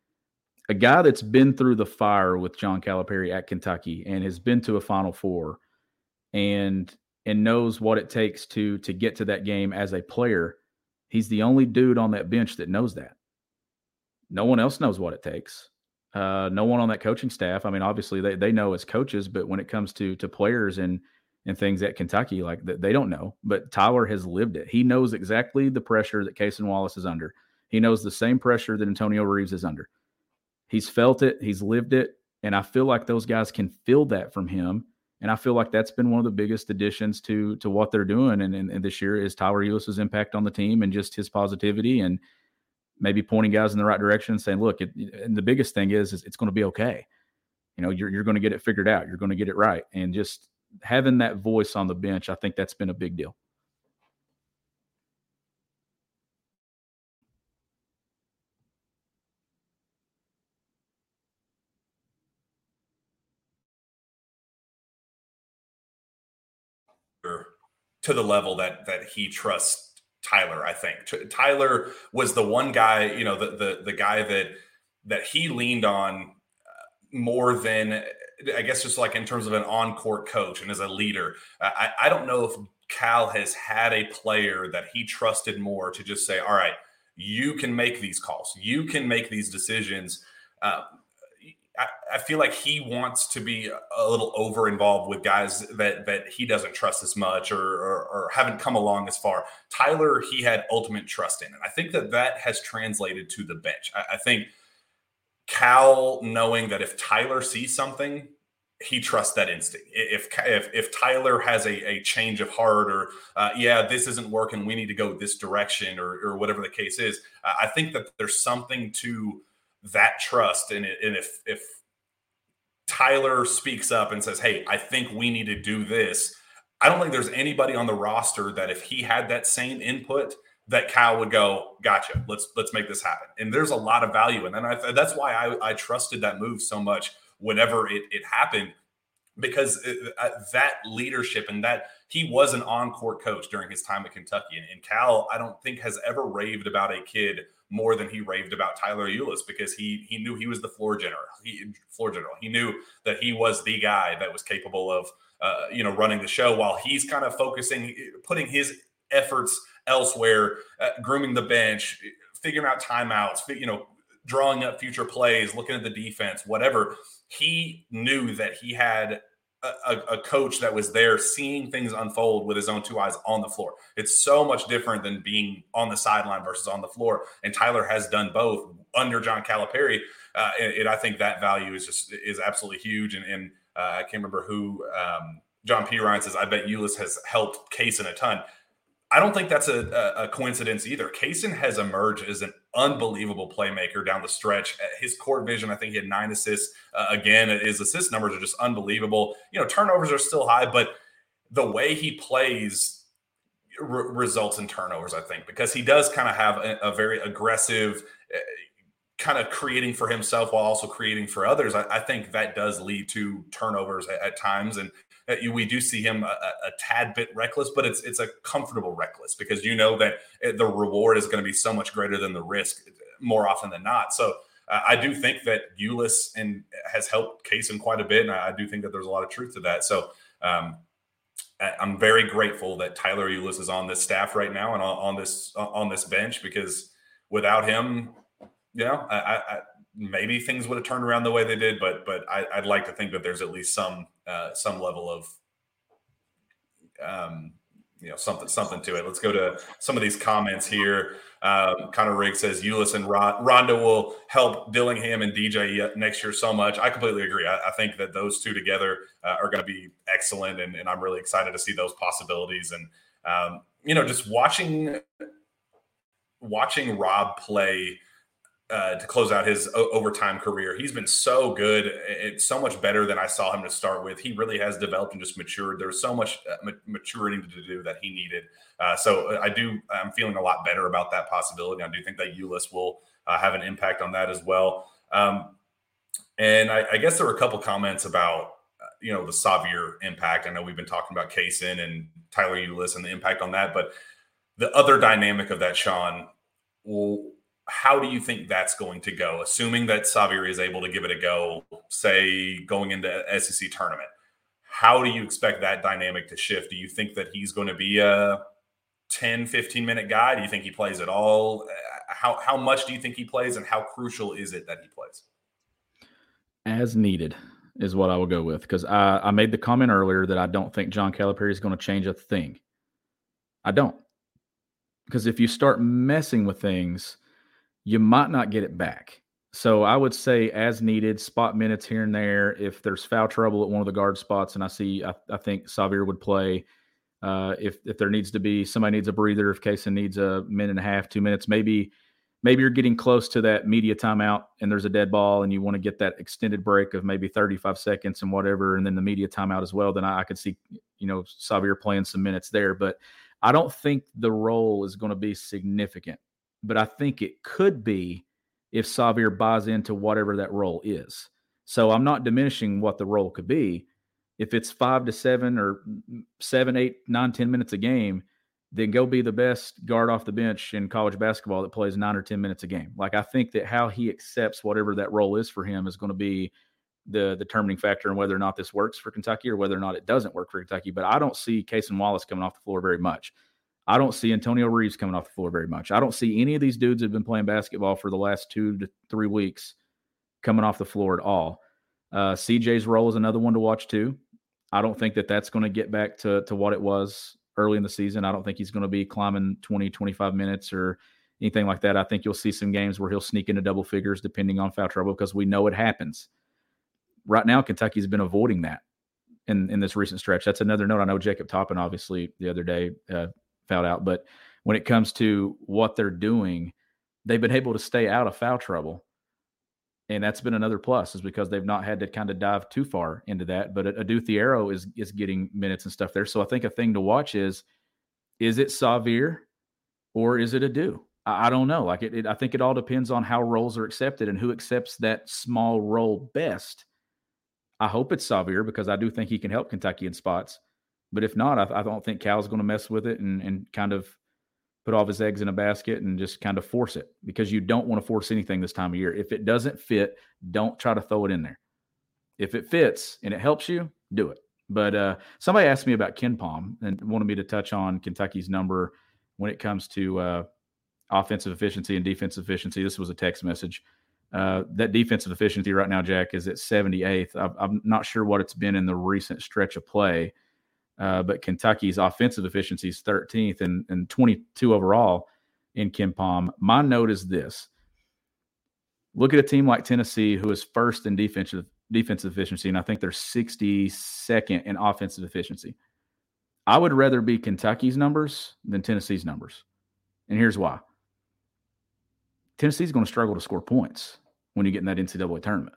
a guy that's been through the fire with John Calipari at Kentucky and has been to a Final Four and and knows what it takes to to get to that game as a player, he's the only dude on that bench that knows that. No one else knows what it takes. Uh, no one on that coaching staff. I mean, obviously they, they know as coaches, but when it comes to to players and and things at Kentucky, like they don't know. But Tyler has lived it. He knows exactly the pressure that Cason Wallace is under. He knows the same pressure that Antonio Reeves is under. He's felt it. He's lived it. And I feel like those guys can feel that from him. And I feel like that's been one of the biggest additions to to what they're doing. And, and, and this year is Tyler Ulis's impact on the team and just his positivity and maybe pointing guys in the right direction and saying, look, it, and the biggest thing is, is it's going to be okay. You know, you're, you're going to get it figured out. You're going to get it right. And just having that voice on the bench, I think that's been a big deal. To the level that, that he trusts Tyler, I think. Tyler was the one guy, you know, the the the guy that that he leaned on more than, I guess, just like in terms of an on-court coach and as a leader. I, I don't know if Cal has had a player that he trusted more to just say, all right, you can make these calls. You can make these decisions. Uh, I, I feel like he wants to be a little over involved with guys that that he doesn't trust as much or, or, or haven't come along as far. Tyler, he had ultimate trust in. And I think that that has translated to the bench. I, I think Cal knowing that if Tyler sees something, he trusts that instinct. If if, if Tyler has a, a change of heart or, uh, yeah, this isn't working, we need to go this direction or, or whatever the case is, uh, I think that there's something to that trust. And, it, and if if Tyler speaks up and says, hey, I think we need to do this, I don't think there's anybody on the roster that if he had that same input, that Cal would go, gotcha, let's let's make this happen. And there's a lot of value in that. And I, that's why I, I trusted that move so much whenever it, it happened, because it, uh, that leadership and that he was an on-court coach during his time at Kentucky. And, and Cal, I don't think, has ever raved about a kid more than he raved about Tyler Ulis, because he he knew he was the floor general. He floor general. He knew that he was the guy that was capable of uh, you know running the show, while he's kind of focusing, putting his efforts elsewhere, uh, grooming the bench, figuring out timeouts, you know, drawing up future plays, looking at the defense, whatever. He knew that he had a, a, a coach that was there seeing things unfold with his own two eyes on the floor. It's so much different than being on the sideline versus on the floor. And Tyler has done both under John Calipari. Uh, and, and I think that value is just is absolutely huge. And, and uh, I can't remember who um, John P. Ryan says, I bet Ulis has helped Cason a ton. I don't think that's a, a coincidence either. Cason has emerged as an unbelievable playmaker down the stretch. His court vision, I think he had nine assists. Uh, again, his assist numbers are just unbelievable. You know, turnovers are still high, but the way he plays re- results in turnovers, I think, because he does kind of have a, a very aggressive uh, kind of creating for himself while also creating for others. I, I think that does lead to turnovers at, at times. And we do see him a, a tad bit reckless, but it's it's a comfortable reckless, because you know that the reward is going to be so much greater than the risk more often than not. So uh, I do think that Ulis and has helped Cason quite a bit, and I, I do think that there's a lot of truth to that. So um, I, I'm very grateful that Tyler Ulis is on this staff right now and on, on this on this bench, because without him, you know, I, I maybe things would have turned around the way they did, but but I, I'd like to think that there's at least some uh, some level of um, you know something something to it. Let's go to some of these comments here. Um, Connor Riggs says Ulis and Ron- Rondo will help Dillingham and D J next year so much. I completely agree. I, I think that those two together uh, are going to be excellent, and, and I'm really excited to see those possibilities. And um, you know, just watching watching Rob play. Uh, to close out his o- overtime career. He's been so good. It's so much better than I saw him to start with. He really has developed and just matured. There's so much uh, ma- maturity to do that he needed. Uh, so I do, I'm feeling a lot better about that possibility. I do think that Ulis will uh, have an impact on that as well. Um, and I, I guess there were a couple comments about, uh, you know, the Sahvir impact. I know we've been talking about Cason and Tyler Ulis and the impact on that, but the other dynamic of that, Sean, will, how do you think that's going to go, assuming that Sahvir is able to give it a go, say, going into S E C tournament? How do you expect that dynamic to shift? Do you think that he's going to be a ten, fifteen-minute guy? Do you think he plays at all? How, how much do you think he plays, and how crucial is it that he plays? As needed is what I will go with, because I, I made the comment earlier that I don't think John Calipari is going to change a thing. I don't. Because if you start messing with things, you might not get it back. So I would say as needed, spot minutes here and there. If there's foul trouble at one of the guard spots, and I see, I, I think Sahvir would play. Uh, if if there needs to be, somebody needs a breather, if Cason needs a minute and a half, two minutes, maybe maybe you're getting close to that media timeout and there's a dead ball and you want to get that extended break of maybe thirty-five seconds and whatever, and then the media timeout as well, then I, I could see, you know, Sahvir playing some minutes there. But I don't think the role is going to be significant. But I think it could be if Sahvir buys into whatever that role is. So I'm not diminishing what the role could be. If it's five to seven or seven, eight, nine, ten minutes a game, then go be the best guard off the bench in college basketball that plays nine or ten minutes a game. Like, I think that how he accepts whatever that role is for him is going to be the determining factor in whether or not this works for Kentucky or whether or not it doesn't work for Kentucky. But I don't see Cason Wallace coming off the floor very much. I don't see Antonio Reeves coming off the floor very much. I don't see any of these dudes that have been playing basketball for the last two to three weeks coming off the floor at all. Uh, C J's role is another one to watch too. I don't think that that's going to get back to, to what it was early in the season. I don't think he's going to be climbing twenty, twenty-five minutes or anything like that. I think you'll see some games where he'll sneak into double figures depending on foul trouble, because we know it happens. right now, Kentucky's been avoiding that in, in this recent stretch. That's another note. I know Jacob Toppin, obviously, the other day uh, fouled out. But when it comes to what they're doing, they've been able to stay out of foul trouble. And that's been another plus, is because they've not had to kind of dive too far into that. But Adou Thiero is is getting minutes and stuff there. So I think a thing to watch is, is it Sahvir or is it Adou? I, I don't know. Like it, it, I think it all depends on how roles are accepted and who accepts that small role best. I hope it's Sahvir, because I do think he can help Kentucky in spots. But if not, I, I don't think Cal's going to mess with it and, and kind of put all of his eggs in a basket and just kind of force it, because you don't want to force anything this time of year. If it doesn't fit, don't try to throw it in there. If it fits and it helps you, do it. But uh, somebody asked me about KenPom and wanted me to touch on Kentucky's number when it comes to uh, offensive efficiency and defensive efficiency. This was a text message. Uh, that defensive efficiency right now, Jack, is at seventy-eighth. I'm, I'm not sure what it's been in the recent stretch of play. Uh, but Kentucky's offensive efficiency is thirteenth and, and twenty-two overall in KenPom. My note is this. Look at a team like Tennessee, who is first in defensive defensive efficiency, and I think they're sixty-second in offensive efficiency. I would rather be Kentucky's numbers than Tennessee's numbers. And here's why. Tennessee's going to struggle to score points when you get in that N C double A tournament.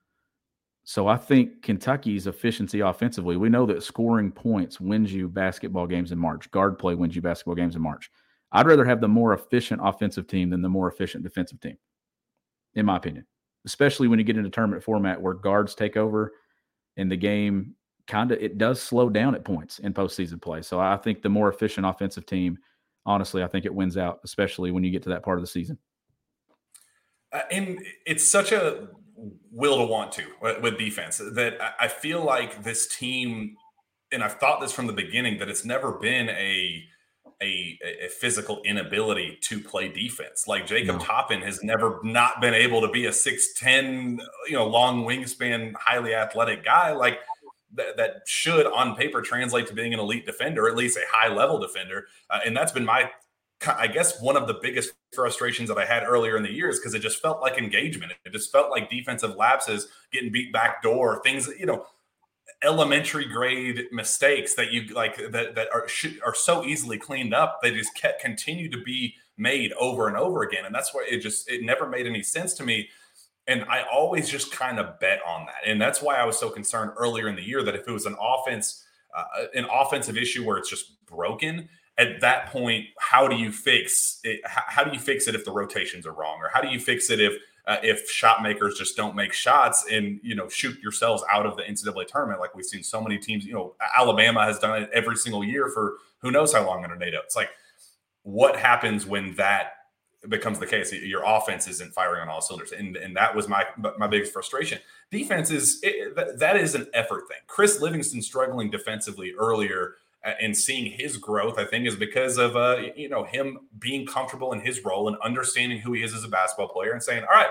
So I think Kentucky's efficiency offensively, we know that scoring points wins you basketball games in March. Guard play wins you basketball games in March. I'd rather have the more efficient offensive team than the more efficient defensive team, in my opinion, especially when you get into tournament format where guards take over and the game kind of, it does slow down at points in postseason play. So I think the more efficient offensive team, honestly, I think it wins out, especially when you get to that part of the season. Uh, and it's such a will to want to with defense that I feel like this team, and I've thought this from the beginning, that it's never been a a, a physical inability to play defense. Like Jacob no. Toppin has never not been able to be a six ten, you know, long wingspan, highly athletic guy. Like that, that should on paper translate to being an elite defender, or at least a high level defender. Uh, and that's been my I guess one of the biggest frustrations that I had earlier in the year is because it just felt like engagement. It just felt like defensive lapses, getting beat back door, things that, you know, elementary grade mistakes that you like that, that are should, are so easily cleaned up. They just kept continue to be made over and over again. And that's why it just, it never made any sense to me. And I always just kind of bet on that. And that's why I was so concerned earlier in the year that if it was an offense, uh, an offensive issue where it's just broken, at that point, how do you fix it? How do you fix it if the rotations are wrong, or how do you fix it if uh, if shot makers just don't make shots and, you know, shoot yourselves out of the N C double A tournament like we've seen so many teams? You know, Alabama has done it every single year for who knows how long under Nato. It's like, what happens when that becomes the case? Your offense isn't firing on all cylinders, and and that was my my biggest frustration. Defense is it, that is an effort thing. Chris Livingston struggling defensively earlier, and seeing his growth, I think, is because of uh, you know, him being comfortable in his role and understanding who he is as a basketball player and saying, "All right,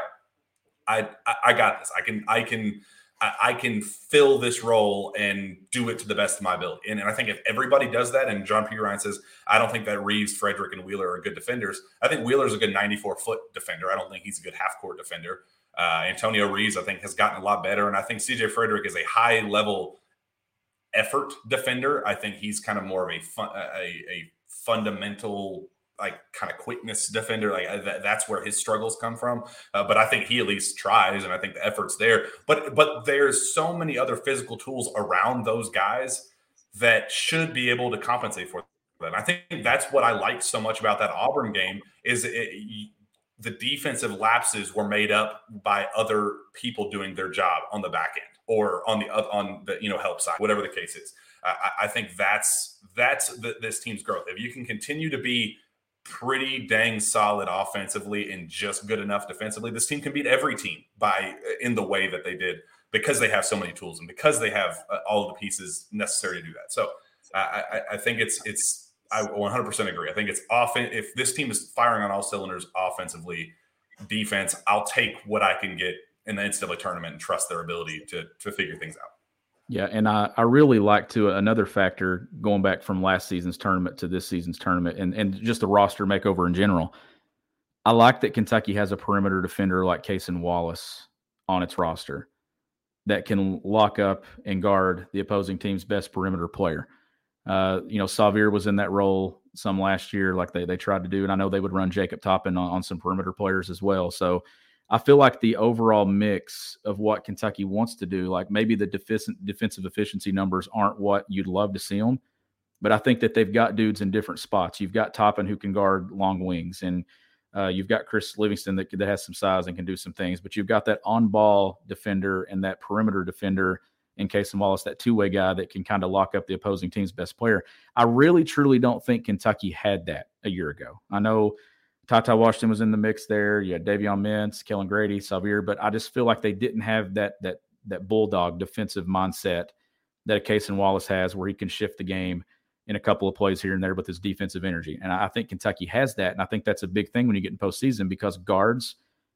I I, I got this. I can I can I, I can fill this role and do it to the best of my ability." And, and I think if everybody does that, and John P. Ryan says, "I don't think that Reeves, Frederick, and Wheeler are good defenders." I think Wheeler's a good ninety-four foot defender. I don't think he's a good half court defender. Uh, Antonio Reeves, I think, has gotten a lot better, and I think C J Frederick is a high level effort defender. I think he's kind of more of a fun, a, a fundamental, like, kind of quickness defender. Like that, that's where his struggles come from. Uh, but I think he at least tries, and I think the effort's there. But but there's so many other physical tools around those guys that should be able to compensate for them. I think that's what I liked so much about that Auburn game is it, the defensive lapses were made up by other people doing their job on the back end, or on the on the you know help side, whatever the case is. I, I think that's that's the, this team's growth. If you can continue to be pretty dang solid offensively and just good enough defensively, this team can beat every team by in the way that they did, because they have so many tools and because they have uh, all of the pieces necessary to do that. So uh, I, I think it's it's I one hundred percent agree. I think it's often if this team is firing on all cylinders offensively, defense, I'll take what I can get in the N C double A tournament and trust their ability to to figure things out. Yeah, and I, I really like to uh, another factor going back from last season's tournament to this season's tournament, and, and just the roster makeover in general. I like that Kentucky has a perimeter defender like Cason Wallace on its roster. that can lock up and guard the opposing team's best perimeter player. Uh, you know, Sahvir was in that role some last year, like they they tried to do, and I know they would run Jacob Toppin on, on some perimeter players as well. So I feel like the overall mix of what Kentucky wants to do, like maybe the defensive defensive efficiency numbers aren't what you'd love to see them, but I think that they've got dudes in different spots. You've got Toppin who can guard long wings, and uh, you've got Chris Livingston that, that has some size and can do some things, but you've got that on-ball defender and that perimeter defender in Cason Wallace, that two-way guy that can kind of lock up the opposing team's best player. I really, truly don't think Kentucky had that a year ago. I know Ty-Ty Washington was in the mix there. You had Davion Mintz, Kellen Grady, Sahvir, but I just feel like they didn't have that that that bulldog defensive mindset that a Cason Wallace has, where he can shift the game in a couple of plays here and there with his defensive energy. And I think Kentucky has that, and I think that's a big thing when you get in postseason, because guards.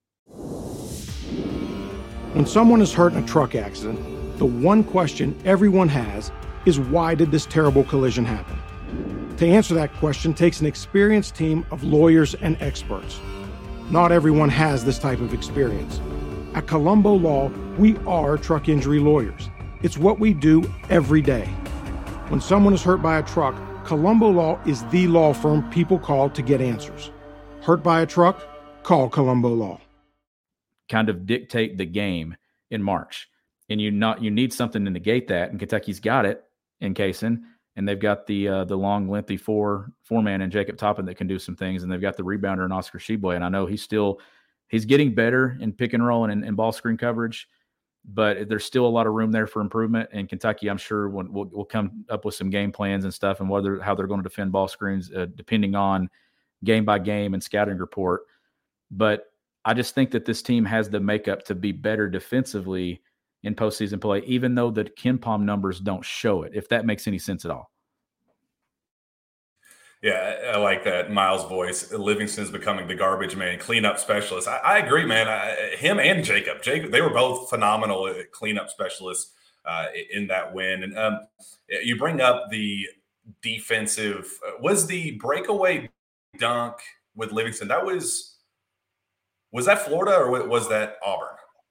When someone is hurt in a truck accident, the one question everyone has is, why did this terrible collision happen? To answer that question takes an experienced team of lawyers and experts. Not everyone has this type of experience. At Colombo Law, we are truck injury lawyers. It's what we do every day. When someone is hurt by a truck, Colombo Law is the law firm people call to get answers. Hurt by a truck? Call Colombo Law. Kind of dictate the game in March. And you not you need something to negate that, and Kentucky's got it in Cason, and they've got the uh, the long, lengthy four four man in Jacob Toppin that can do some things, and they've got the rebounder in Oscar Tshiebwe. And I know he's still he's getting better in pick and roll and in, in ball screen coverage, but there's still a lot of room there for improvement. And Kentucky, I'm sure, will will, will come up with some game plans and stuff, and whether how they're going to defend ball screens, uh, depending on game by game and scouting report. But I just think that this team has the makeup to be better defensively in postseason play, even though the KenPom numbers don't show it, if that makes any sense at all. Yeah, I like that Miles' voice. Livingston's becoming the garbage man, cleanup specialist. I, I agree, man. I, him and Jacob. Jacob, they were both phenomenal at cleanup specialists uh, in that win. And um, you bring up the defensive. Was the breakaway dunk with Livingston, that was – was that Florida or was that Auburn?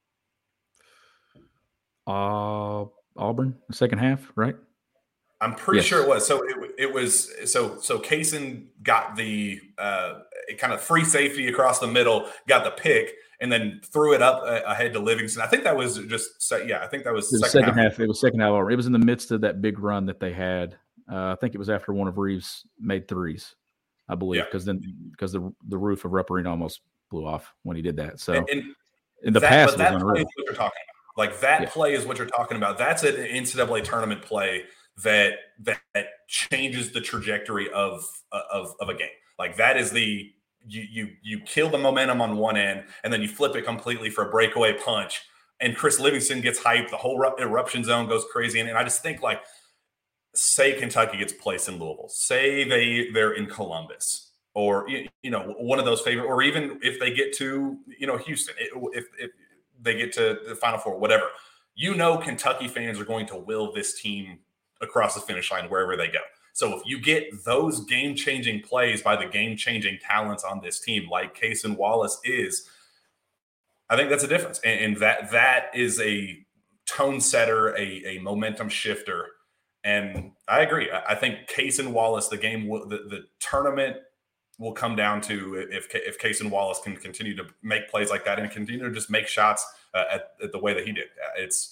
Uh, Auburn, the second half, right? I'm pretty yes. sure it was. So it, it was. So so Cason got the uh, kind of free safety across the middle, got the pick, and then threw it up uh, ahead to Livingston. I think that was just. Yeah, I think that was, it was second, second half. half. It was second half. It was in the midst of that big run that they had. Uh, I think it was after one of Reeves made threes, I believe, because yeah. then because the the roof of Rupp Arena almost blew off when he did that. So and, and in the that, past, but that was play is what you're talking about. Like that yeah. play is what you're talking about. That's an N C double A tournament play that that, that changes the trajectory of, of of a game. Like that is the you you you kill the momentum on one end, and then you flip it completely for a breakaway punch. And Chris Livingston gets hyped. The whole eruption zone goes crazy. And, and I just think, like, say Kentucky gets placed in Louisville, say they they're in Columbus, or you, you know one of those favorite, or even if they get to you know Houston, if if they get to the Final Four, whatever, you know Kentucky fans are going to will this team across the finish line wherever they go. So if you get those game-changing plays by the game-changing talents on this team, like Cason Wallace is, I think that's a difference. And, and that that is a tone setter, a, a momentum shifter. And I agree. I, I think Cason Wallace, the game, will, the, the tournament will come down to if if Cason Wallace can continue to make plays like that and continue to just make shots uh, at, at the way that he did. It's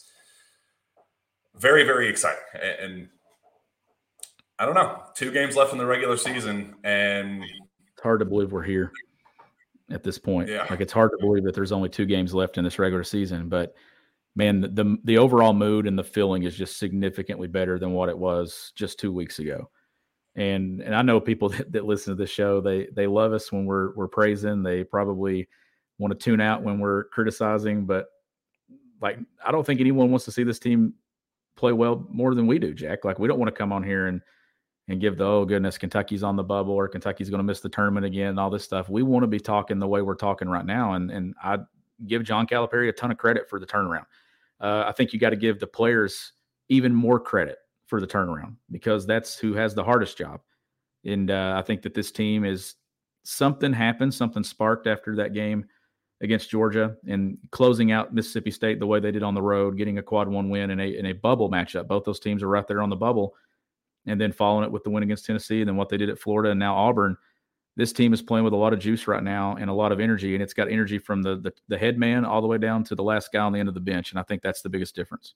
very, very exciting. And I don't know, two games left in the regular season, and it's hard to believe we're here at this point. Yeah. Like, it's hard to believe that there's only two games left in this regular season, but man, the, the the overall mood and the feeling is just significantly better than what it was just two weeks ago. And and I know people that, that listen to this show, they they love us when we're we're praising. They probably want to tune out when we're criticizing, but like, I don't think anyone wants to see this team play well more than we do, Jack. Like, we don't want to come on here and and give the, oh goodness, Kentucky's on the bubble or Kentucky's going to miss the tournament again and all this stuff. We want to be talking the way we're talking right now. And and I give John Calipari a ton of credit for the turnaround. Uh, I think you got to give the players even more credit for the turnaround, because that's who has the hardest job. And uh, I think that this team is, something happened, something sparked after that game against Georgia and closing out Mississippi State the way they did on the road, getting a quad one win in a in a bubble matchup. Both those teams are right there on the bubble, and then following it with the win against Tennessee, and then what they did at Florida and now Auburn. This team is playing with a lot of juice right now and a lot of energy, and it's got energy from the, the the head man all the way down to the last guy on the end of the bench, and I think that's the biggest difference.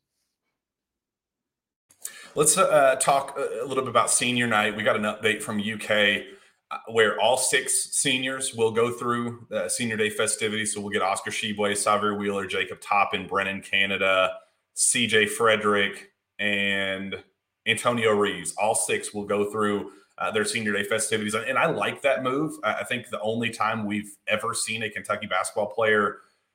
Let's uh, talk a little bit about senior night. We got an update from U K uh, where all six seniors will go through uh, senior day festivities. So we'll get Oscar Tshiebwe, Xavier Wheeler, Jacob Toppin, Brennan Canada, C J Frederick, and Antonio Reeves. All six will go through uh, their senior day festivities. And I like that move. I think the only time we've ever seen a Kentucky basketball player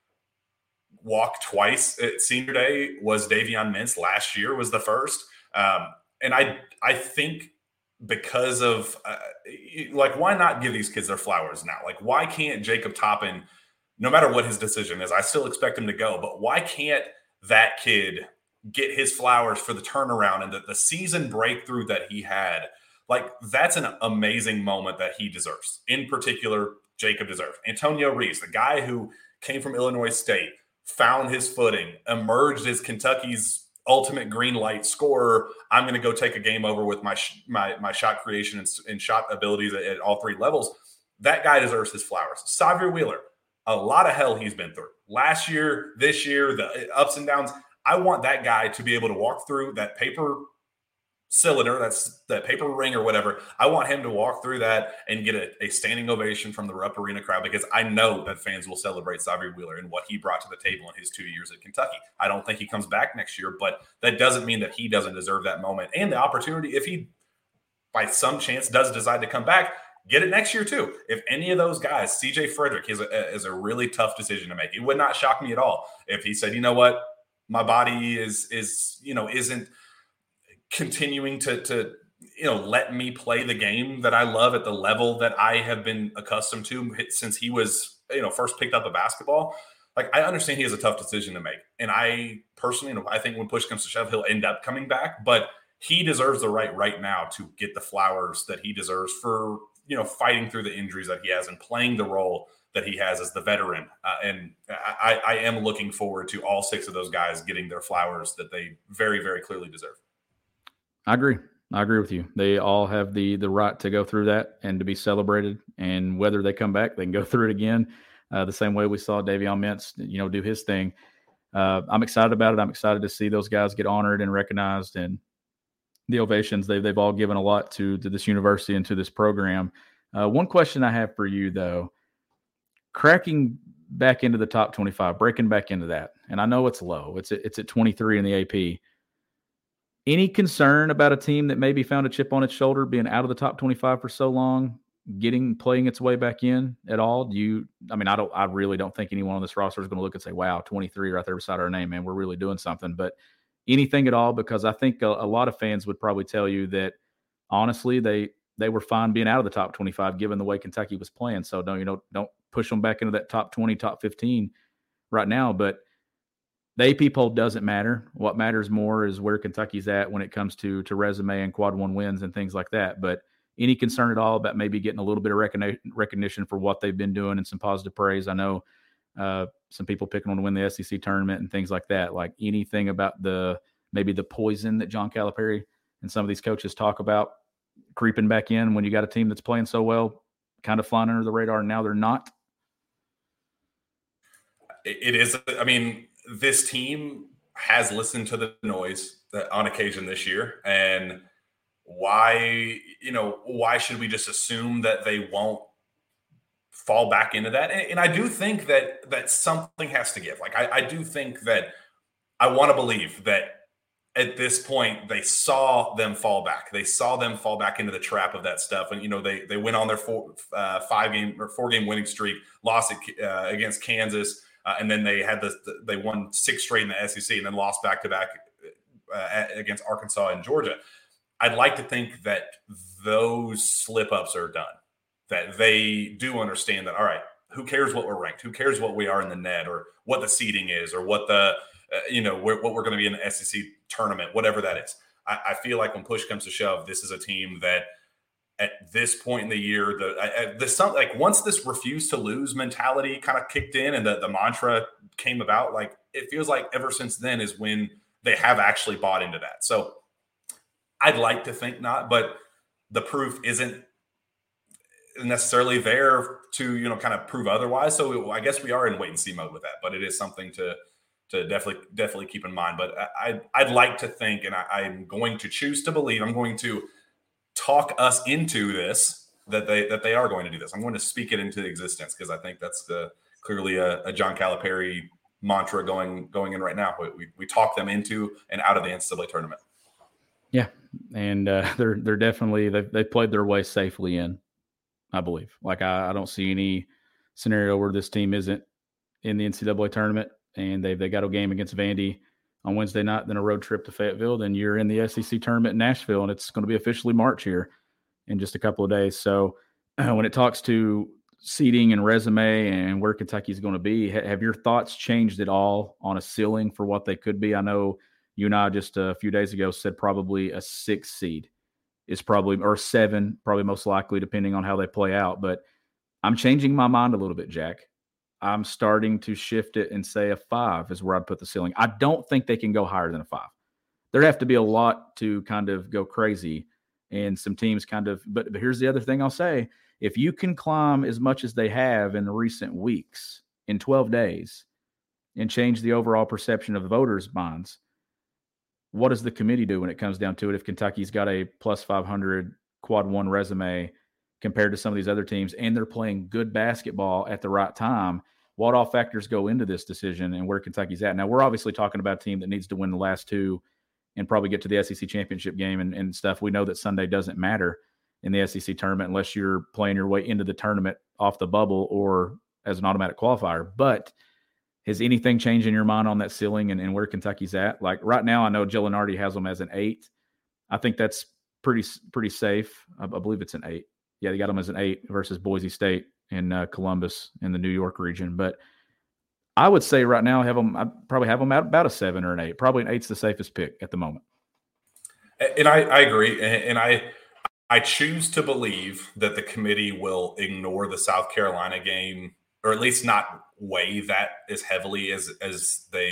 walk twice at senior day was Davion Mintz. Last year was the first. Um, and I I think because of, uh, like, why not give these kids their flowers now? Like, why can't Jacob Toppin, no matter what his decision is, I still expect him to go, but why can't that kid get his flowers for the turnaround and the, the season breakthrough that he had? Like, that's an amazing moment that he deserves. In particular, Jacob deserves. Antonio Reeves, the guy who came from Illinois State, found his footing, emerged as Kentucky's ultimate green light scorer. I'm going to go take a game over with my my my shot creation and, and shot abilities at, at all three levels. That guy deserves his flowers. Xavier Wheeler, a lot of hell he's been through. Last year, this year, the ups and downs. I want that guy to be able to walk through that paper cylinder, that's that paper ring or whatever. I want him to walk through that and get a, a standing ovation from the Rupp Arena crowd, because I know that fans will celebrate Xavier Wheeler and what he brought to the table in his two years at Kentucky. I don't think he comes back next year, but that doesn't mean that he doesn't deserve that moment and the opportunity. If he, by some chance, does decide to come back, get it next year too. If any of those guys, C J Frederick is a, is a really tough decision to make. It would not shock me at all if he said, you know what, my body is, is you know, isn't continuing to, to, you know, let me play the game that I love at the level that I have been accustomed to since he was, you know, first picked up a basketball. Like, I understand he has a tough decision to make. And I personally, you know, I think when push comes to shove, he'll end up coming back, but he deserves the right right now to get the flowers that he deserves for, you know, fighting through the injuries that he has and playing the role that he has as the veteran. Uh, and I, I am looking forward to all six of those guys getting their flowers that they very, very clearly deserve. I agree. I agree with you. They all have the the right to go through that and to be celebrated. And whether they come back, they can go through it again. Uh, the same way we saw Davion Mintz, you know, do his thing. Uh, I'm excited about it. I'm excited to see those guys get honored and recognized, and the ovations. They've they've all given a lot to to this university and to this program. Uh, one question I have for you, though, cracking back into the top twenty-five, breaking back into that, and I know it's low. It's at, it's at twenty-three in the A P. Any concern about a team that maybe found a chip on its shoulder, being out of the top twenty-five for so long, getting playing its way back in at all? Do you? I mean, I don't. I really don't think anyone on this roster is going to look and say, "Wow, twenty-three right there beside our name, man, we're really doing something." But anything at all? Because I think a, a lot of fans would probably tell you that honestly, they they were fine being out of the top twenty-five given the way Kentucky was playing. So don't you know? Don't push them back into that top twenty, top fifteen right now. But the A P poll doesn't matter. What matters more is where Kentucky's at when it comes to to resume and quad one wins and things like that. But any concern at all about maybe getting a little bit of recognition recognition for what they've been doing and some positive praise? I know uh, some people picking on to win the S E C tournament and things like that. Like anything about the maybe the poison that John Calipari and some of these coaches talk about creeping back in when you got a team that's playing so well, kind of flying under the radar, and now they're not? It is. I mean, this team has listened to the noise on occasion this year, and why, you know, why should we just assume that they won't fall back into that? And, and I do think that that something has to give. Like, I, I do think that I want to believe that at this point they saw them fall back. They saw them fall back into the trap of that stuff. And, you know, they they went on their four, uh, five game or four game winning streak, lost it, uh, against Kansas. Uh, and then they had the, they won six straight in the S E C and then lost back to back against Arkansas and Georgia. I'd like to think that those slip ups are done, that they do understand that, all right, who cares what we're ranked? Who cares what we are in the net or what the seeding is or what the, uh, you know, what we're going to be in the S E C tournament, whatever that is. I, I feel like when push comes to shove, this is a team that at this point in the year, the the some like once this refuse to lose mentality kind of kicked in and the, the mantra came about, like it feels like ever since then is when they have actually bought into that. So I'd like to think not, but the proof isn't necessarily there to, you know, kind of prove otherwise. So I guess we are in wait and see mode with that, but it is something to to definitely definitely keep in mind. But I, I'd like to think, and I, I'm going to choose to believe, I'm going to talk us into this, that they that they are going to do this. I'm going to speak it into existence because I think that's the clearly a, a John Calipari mantra going going in right now. We, we talk them into and out of the N C double A tournament. Yeah, and uh, they're they're definitely they've they played their way safely in, I believe. Like I, I don't see any scenario where this team isn't in the N C double A tournament, and they they got a game against Vandy on Wednesday night, then a road trip to Fayetteville, then you're in the S E C tournament in Nashville, and it's going to be officially March here in just a couple of days. So uh, when it talks to seeding and resume and where Kentucky's going to be, ha- have your thoughts changed at all on a ceiling for what they could be? I know you and I just a few days ago said probably a six seed is probably, or seven, probably most likely, depending on how they play out. But I'm changing my mind a little bit, Jack. I'm starting to shift it and say a five is where I'd put the ceiling. I don't think they can go higher than a five. There'd have to be a lot to kind of go crazy and some teams kind of, but, but here's the other thing I'll say. If you can climb as much as they have in the recent weeks, in twelve days, and change the overall perception of the voters' minds, what does the committee do when it comes down to it? If Kentucky's got a plus five hundred quad one resume compared to some of these other teams, and they're playing good basketball at the right time, what all factors go into this decision and where Kentucky's at? Now, we're obviously talking about a team that needs to win the last two and probably get to the S E C championship game and, and stuff. We know that Sunday doesn't matter in the S E C tournament unless you're playing your way into the tournament off the bubble or as an automatic qualifier. But has anything changed in your mind on that ceiling and, and where Kentucky's at? Like right now, I know Joe Lunardi has them as an eight. I think that's pretty pretty safe. I, I believe it's an eight. Yeah, they got them as an eight versus Boise State and uh, Columbus in the New York region. But I would say right now, I have them. I probably have them at about a seven or an eight. Probably an eight's the safest pick at the moment. And I, I agree. And I I choose to believe that the committee will ignore the South Carolina game, or at least not weigh that as heavily as as they,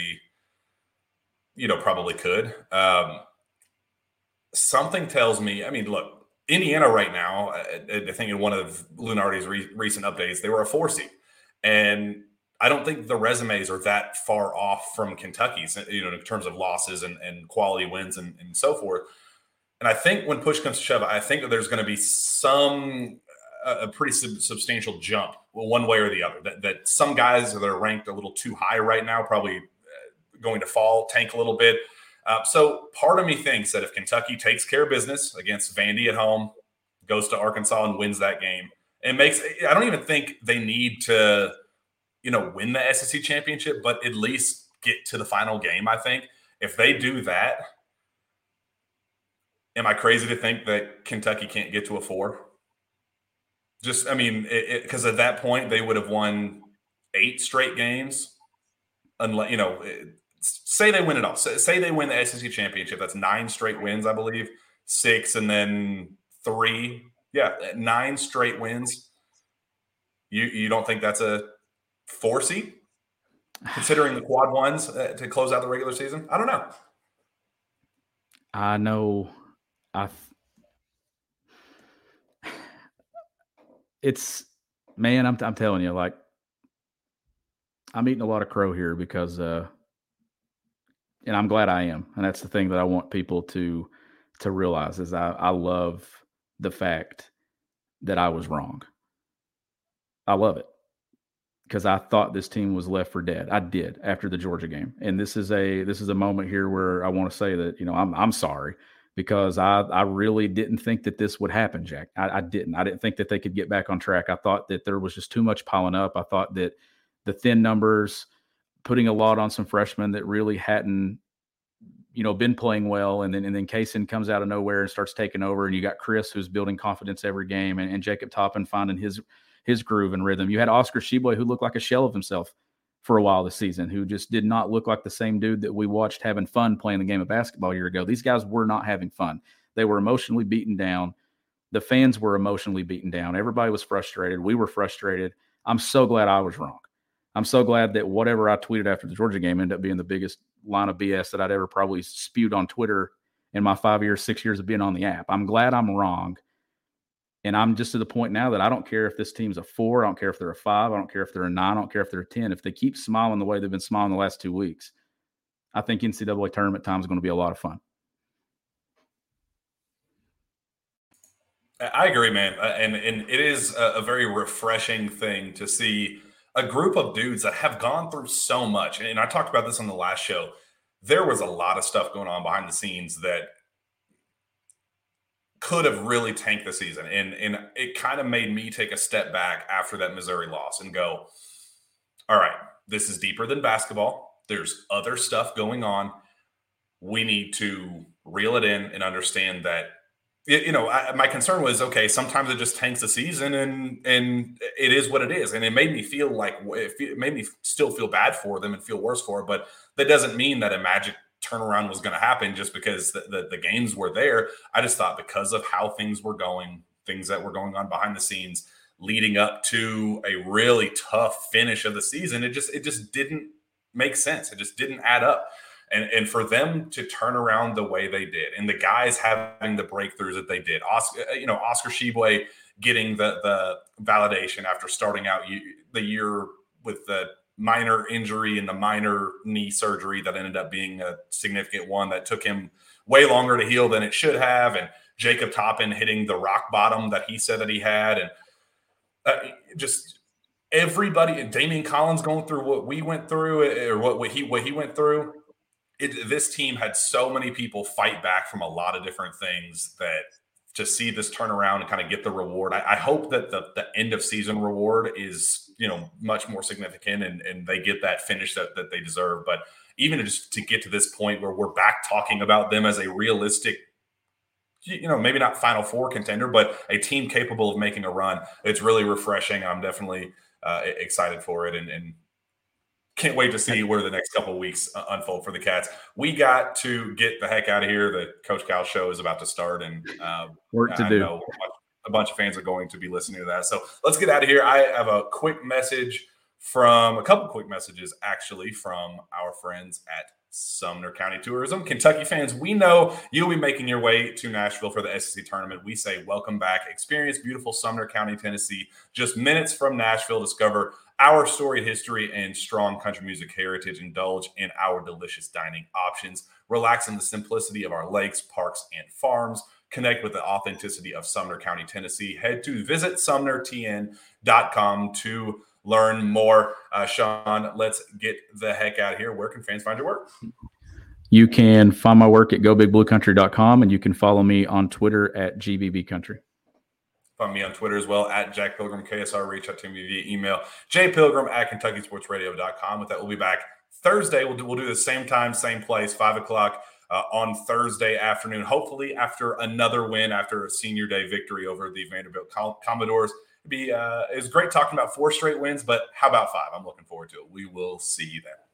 you know, probably could. Um, something tells me. I mean, look. Indiana right now, I think in one of Lunardi's re- recent updates, they were a four seed. And I don't think the resumes are that far off from Kentucky's, you know, in terms of losses and, and quality wins and, and so forth. And I think when push comes to shove, I think that there's going to be some, a pretty sub- substantial jump one way or the other. That, that some guys that are ranked a little too high right now, probably going to fall, tank a little bit. Uh, so part of me thinks that if Kentucky takes care of business against Vandy at home, goes to Arkansas and wins that game, it makes – I don't even think they need to, you know, win the S E C championship, but at least get to the final game, I think. If they do that, am I crazy to think that Kentucky can't get to a four? Just – I mean, because at that point they would have won eight straight games unless – you know it, – Say they win it all. Say they win the S E C championship. That's nine straight wins, I believe. Six and then three. Yeah, nine straight wins. You you don't think that's a four seed? Considering the quad ones uh, to close out the regular season? I don't know. I know. I. It's man. I'm I'm telling you, like I'm eating a lot of crow here because. uh And I'm glad I am. And that's the thing that I want people to to realize is I, I love the fact that I was wrong. I love it because I thought this team was left for dead. I did after the Georgia game. And this is a this is a moment here where I want to say that, you know, I'm I'm sorry because I, I really didn't think that this would happen, Jack. I, I didn't. I didn't think that they could get back on track. I thought that there was just too much piling up. I thought that the thin numbers – putting a lot on some freshmen that really hadn't, you know, been playing well. And then, and then Kaysen comes out of nowhere and starts taking over. And you got Chris, who's building confidence every game, and, and Jacob Toppin finding his, his groove and rhythm. You had Oscar Tshiebwe, who looked like a shell of himself for a while this season, who just did not look like the same dude that we watched having fun playing the game of basketball a year ago. These guys were not having fun. They were emotionally beaten down. The fans were emotionally beaten down. Everybody was frustrated. We were frustrated. I'm so glad I was wrong. I'm so glad that whatever I tweeted after the Georgia game ended up being the biggest line of B S that I'd ever probably spewed on Twitter in my five years, six years of being on the app. I'm glad I'm wrong. And I'm just to the point now that I don't care if this team's a four. I don't care if they're a five. I don't care if they're a nine. I don't care if they're a ten. If they keep smiling the way they've been smiling the last two weeks, I think N C double A tournament time is going to be a lot of fun. I agree, man. And, and it is a, a very refreshing thing to see a group of dudes that have gone through so much. And I talked about this on the last show. There was a lot of stuff going on behind the scenes that could have really tanked the season. And, and it kind of made me take a step back after that Missouri loss and go, all right, this is deeper than basketball. There's other stuff going on. We need to reel it in and understand that, you know, I, my concern was, okay, sometimes it just tanks the season and and it is what it is. And it made me feel like, it made me still feel bad for them and feel worse for it. But that doesn't mean that a magic turnaround was going to happen just because the, the, the games were there. I just thought because of how things were going, things that were going on behind the scenes leading up to a really tough finish of the season, it just it just didn't make sense. It just didn't add up. And, and for them to turn around the way they did, and the guys having the breakthroughs that they did, Oscar, you know, Oscar Tshiebwe getting the the validation after starting out the year with the minor injury and the minor knee surgery that ended up being a significant one that took him way longer to heal than it should have, and Jacob Toppin hitting the rock bottom that he said that he had, and uh, just everybody, Damian Collins going through what we went through, or what, what he what he went through. It, this team had so many people fight back from a lot of different things that to see this turnaround and kind of get the reward. I, I hope that the, the end of season reward is, you know, much more significant and, and they get that finish that, that they deserve. But even just to get to this point where we're back talking about them as a realistic, you know, maybe not Final Four contender, but a team capable of making a run, it's really refreshing. I'm definitely uh, excited for it. And, and can't wait to see where the next couple of weeks uh, unfold for the Cats. We got to get the heck out of here. The Coach Cal show is about to start, and uh, work to I do. know a bunch of fans are going to be listening to that. So let's get out of here. I have a quick message from a couple quick messages, actually, from our friends at Sumner County Tourism. Kentucky fans, we know you'll be making your way to Nashville for the S E C tournament. We say welcome back. Experience beautiful Sumner County, Tennessee, just minutes from Nashville. Discover our storied history and strong country music heritage. Indulge in our delicious dining options. Relax in the simplicity of our lakes, parks, and farms. Connect with the authenticity of Sumner County, Tennessee. Head to visit sumner t n dot com to learn more. Uh, Sean, let's get the heck out of here. Where can fans find your work? You can find my work at go big blue country dot com, and you can follow me on Twitter at G B B Country. Find me on Twitter as well, at Jack Pilgrim K S R. Reach out to me via email, jpilgrim at kentucky sports radio dot com. With that, we'll be back Thursday. We'll do, we'll do the same time, same place, five o'clock uh, on Thursday afternoon, hopefully after another win, after a senior day victory over the Vanderbilt Com- Commodores. It'd be, uh, it was great talking about four straight wins, but how about five? I'm looking forward to it. We will see you then.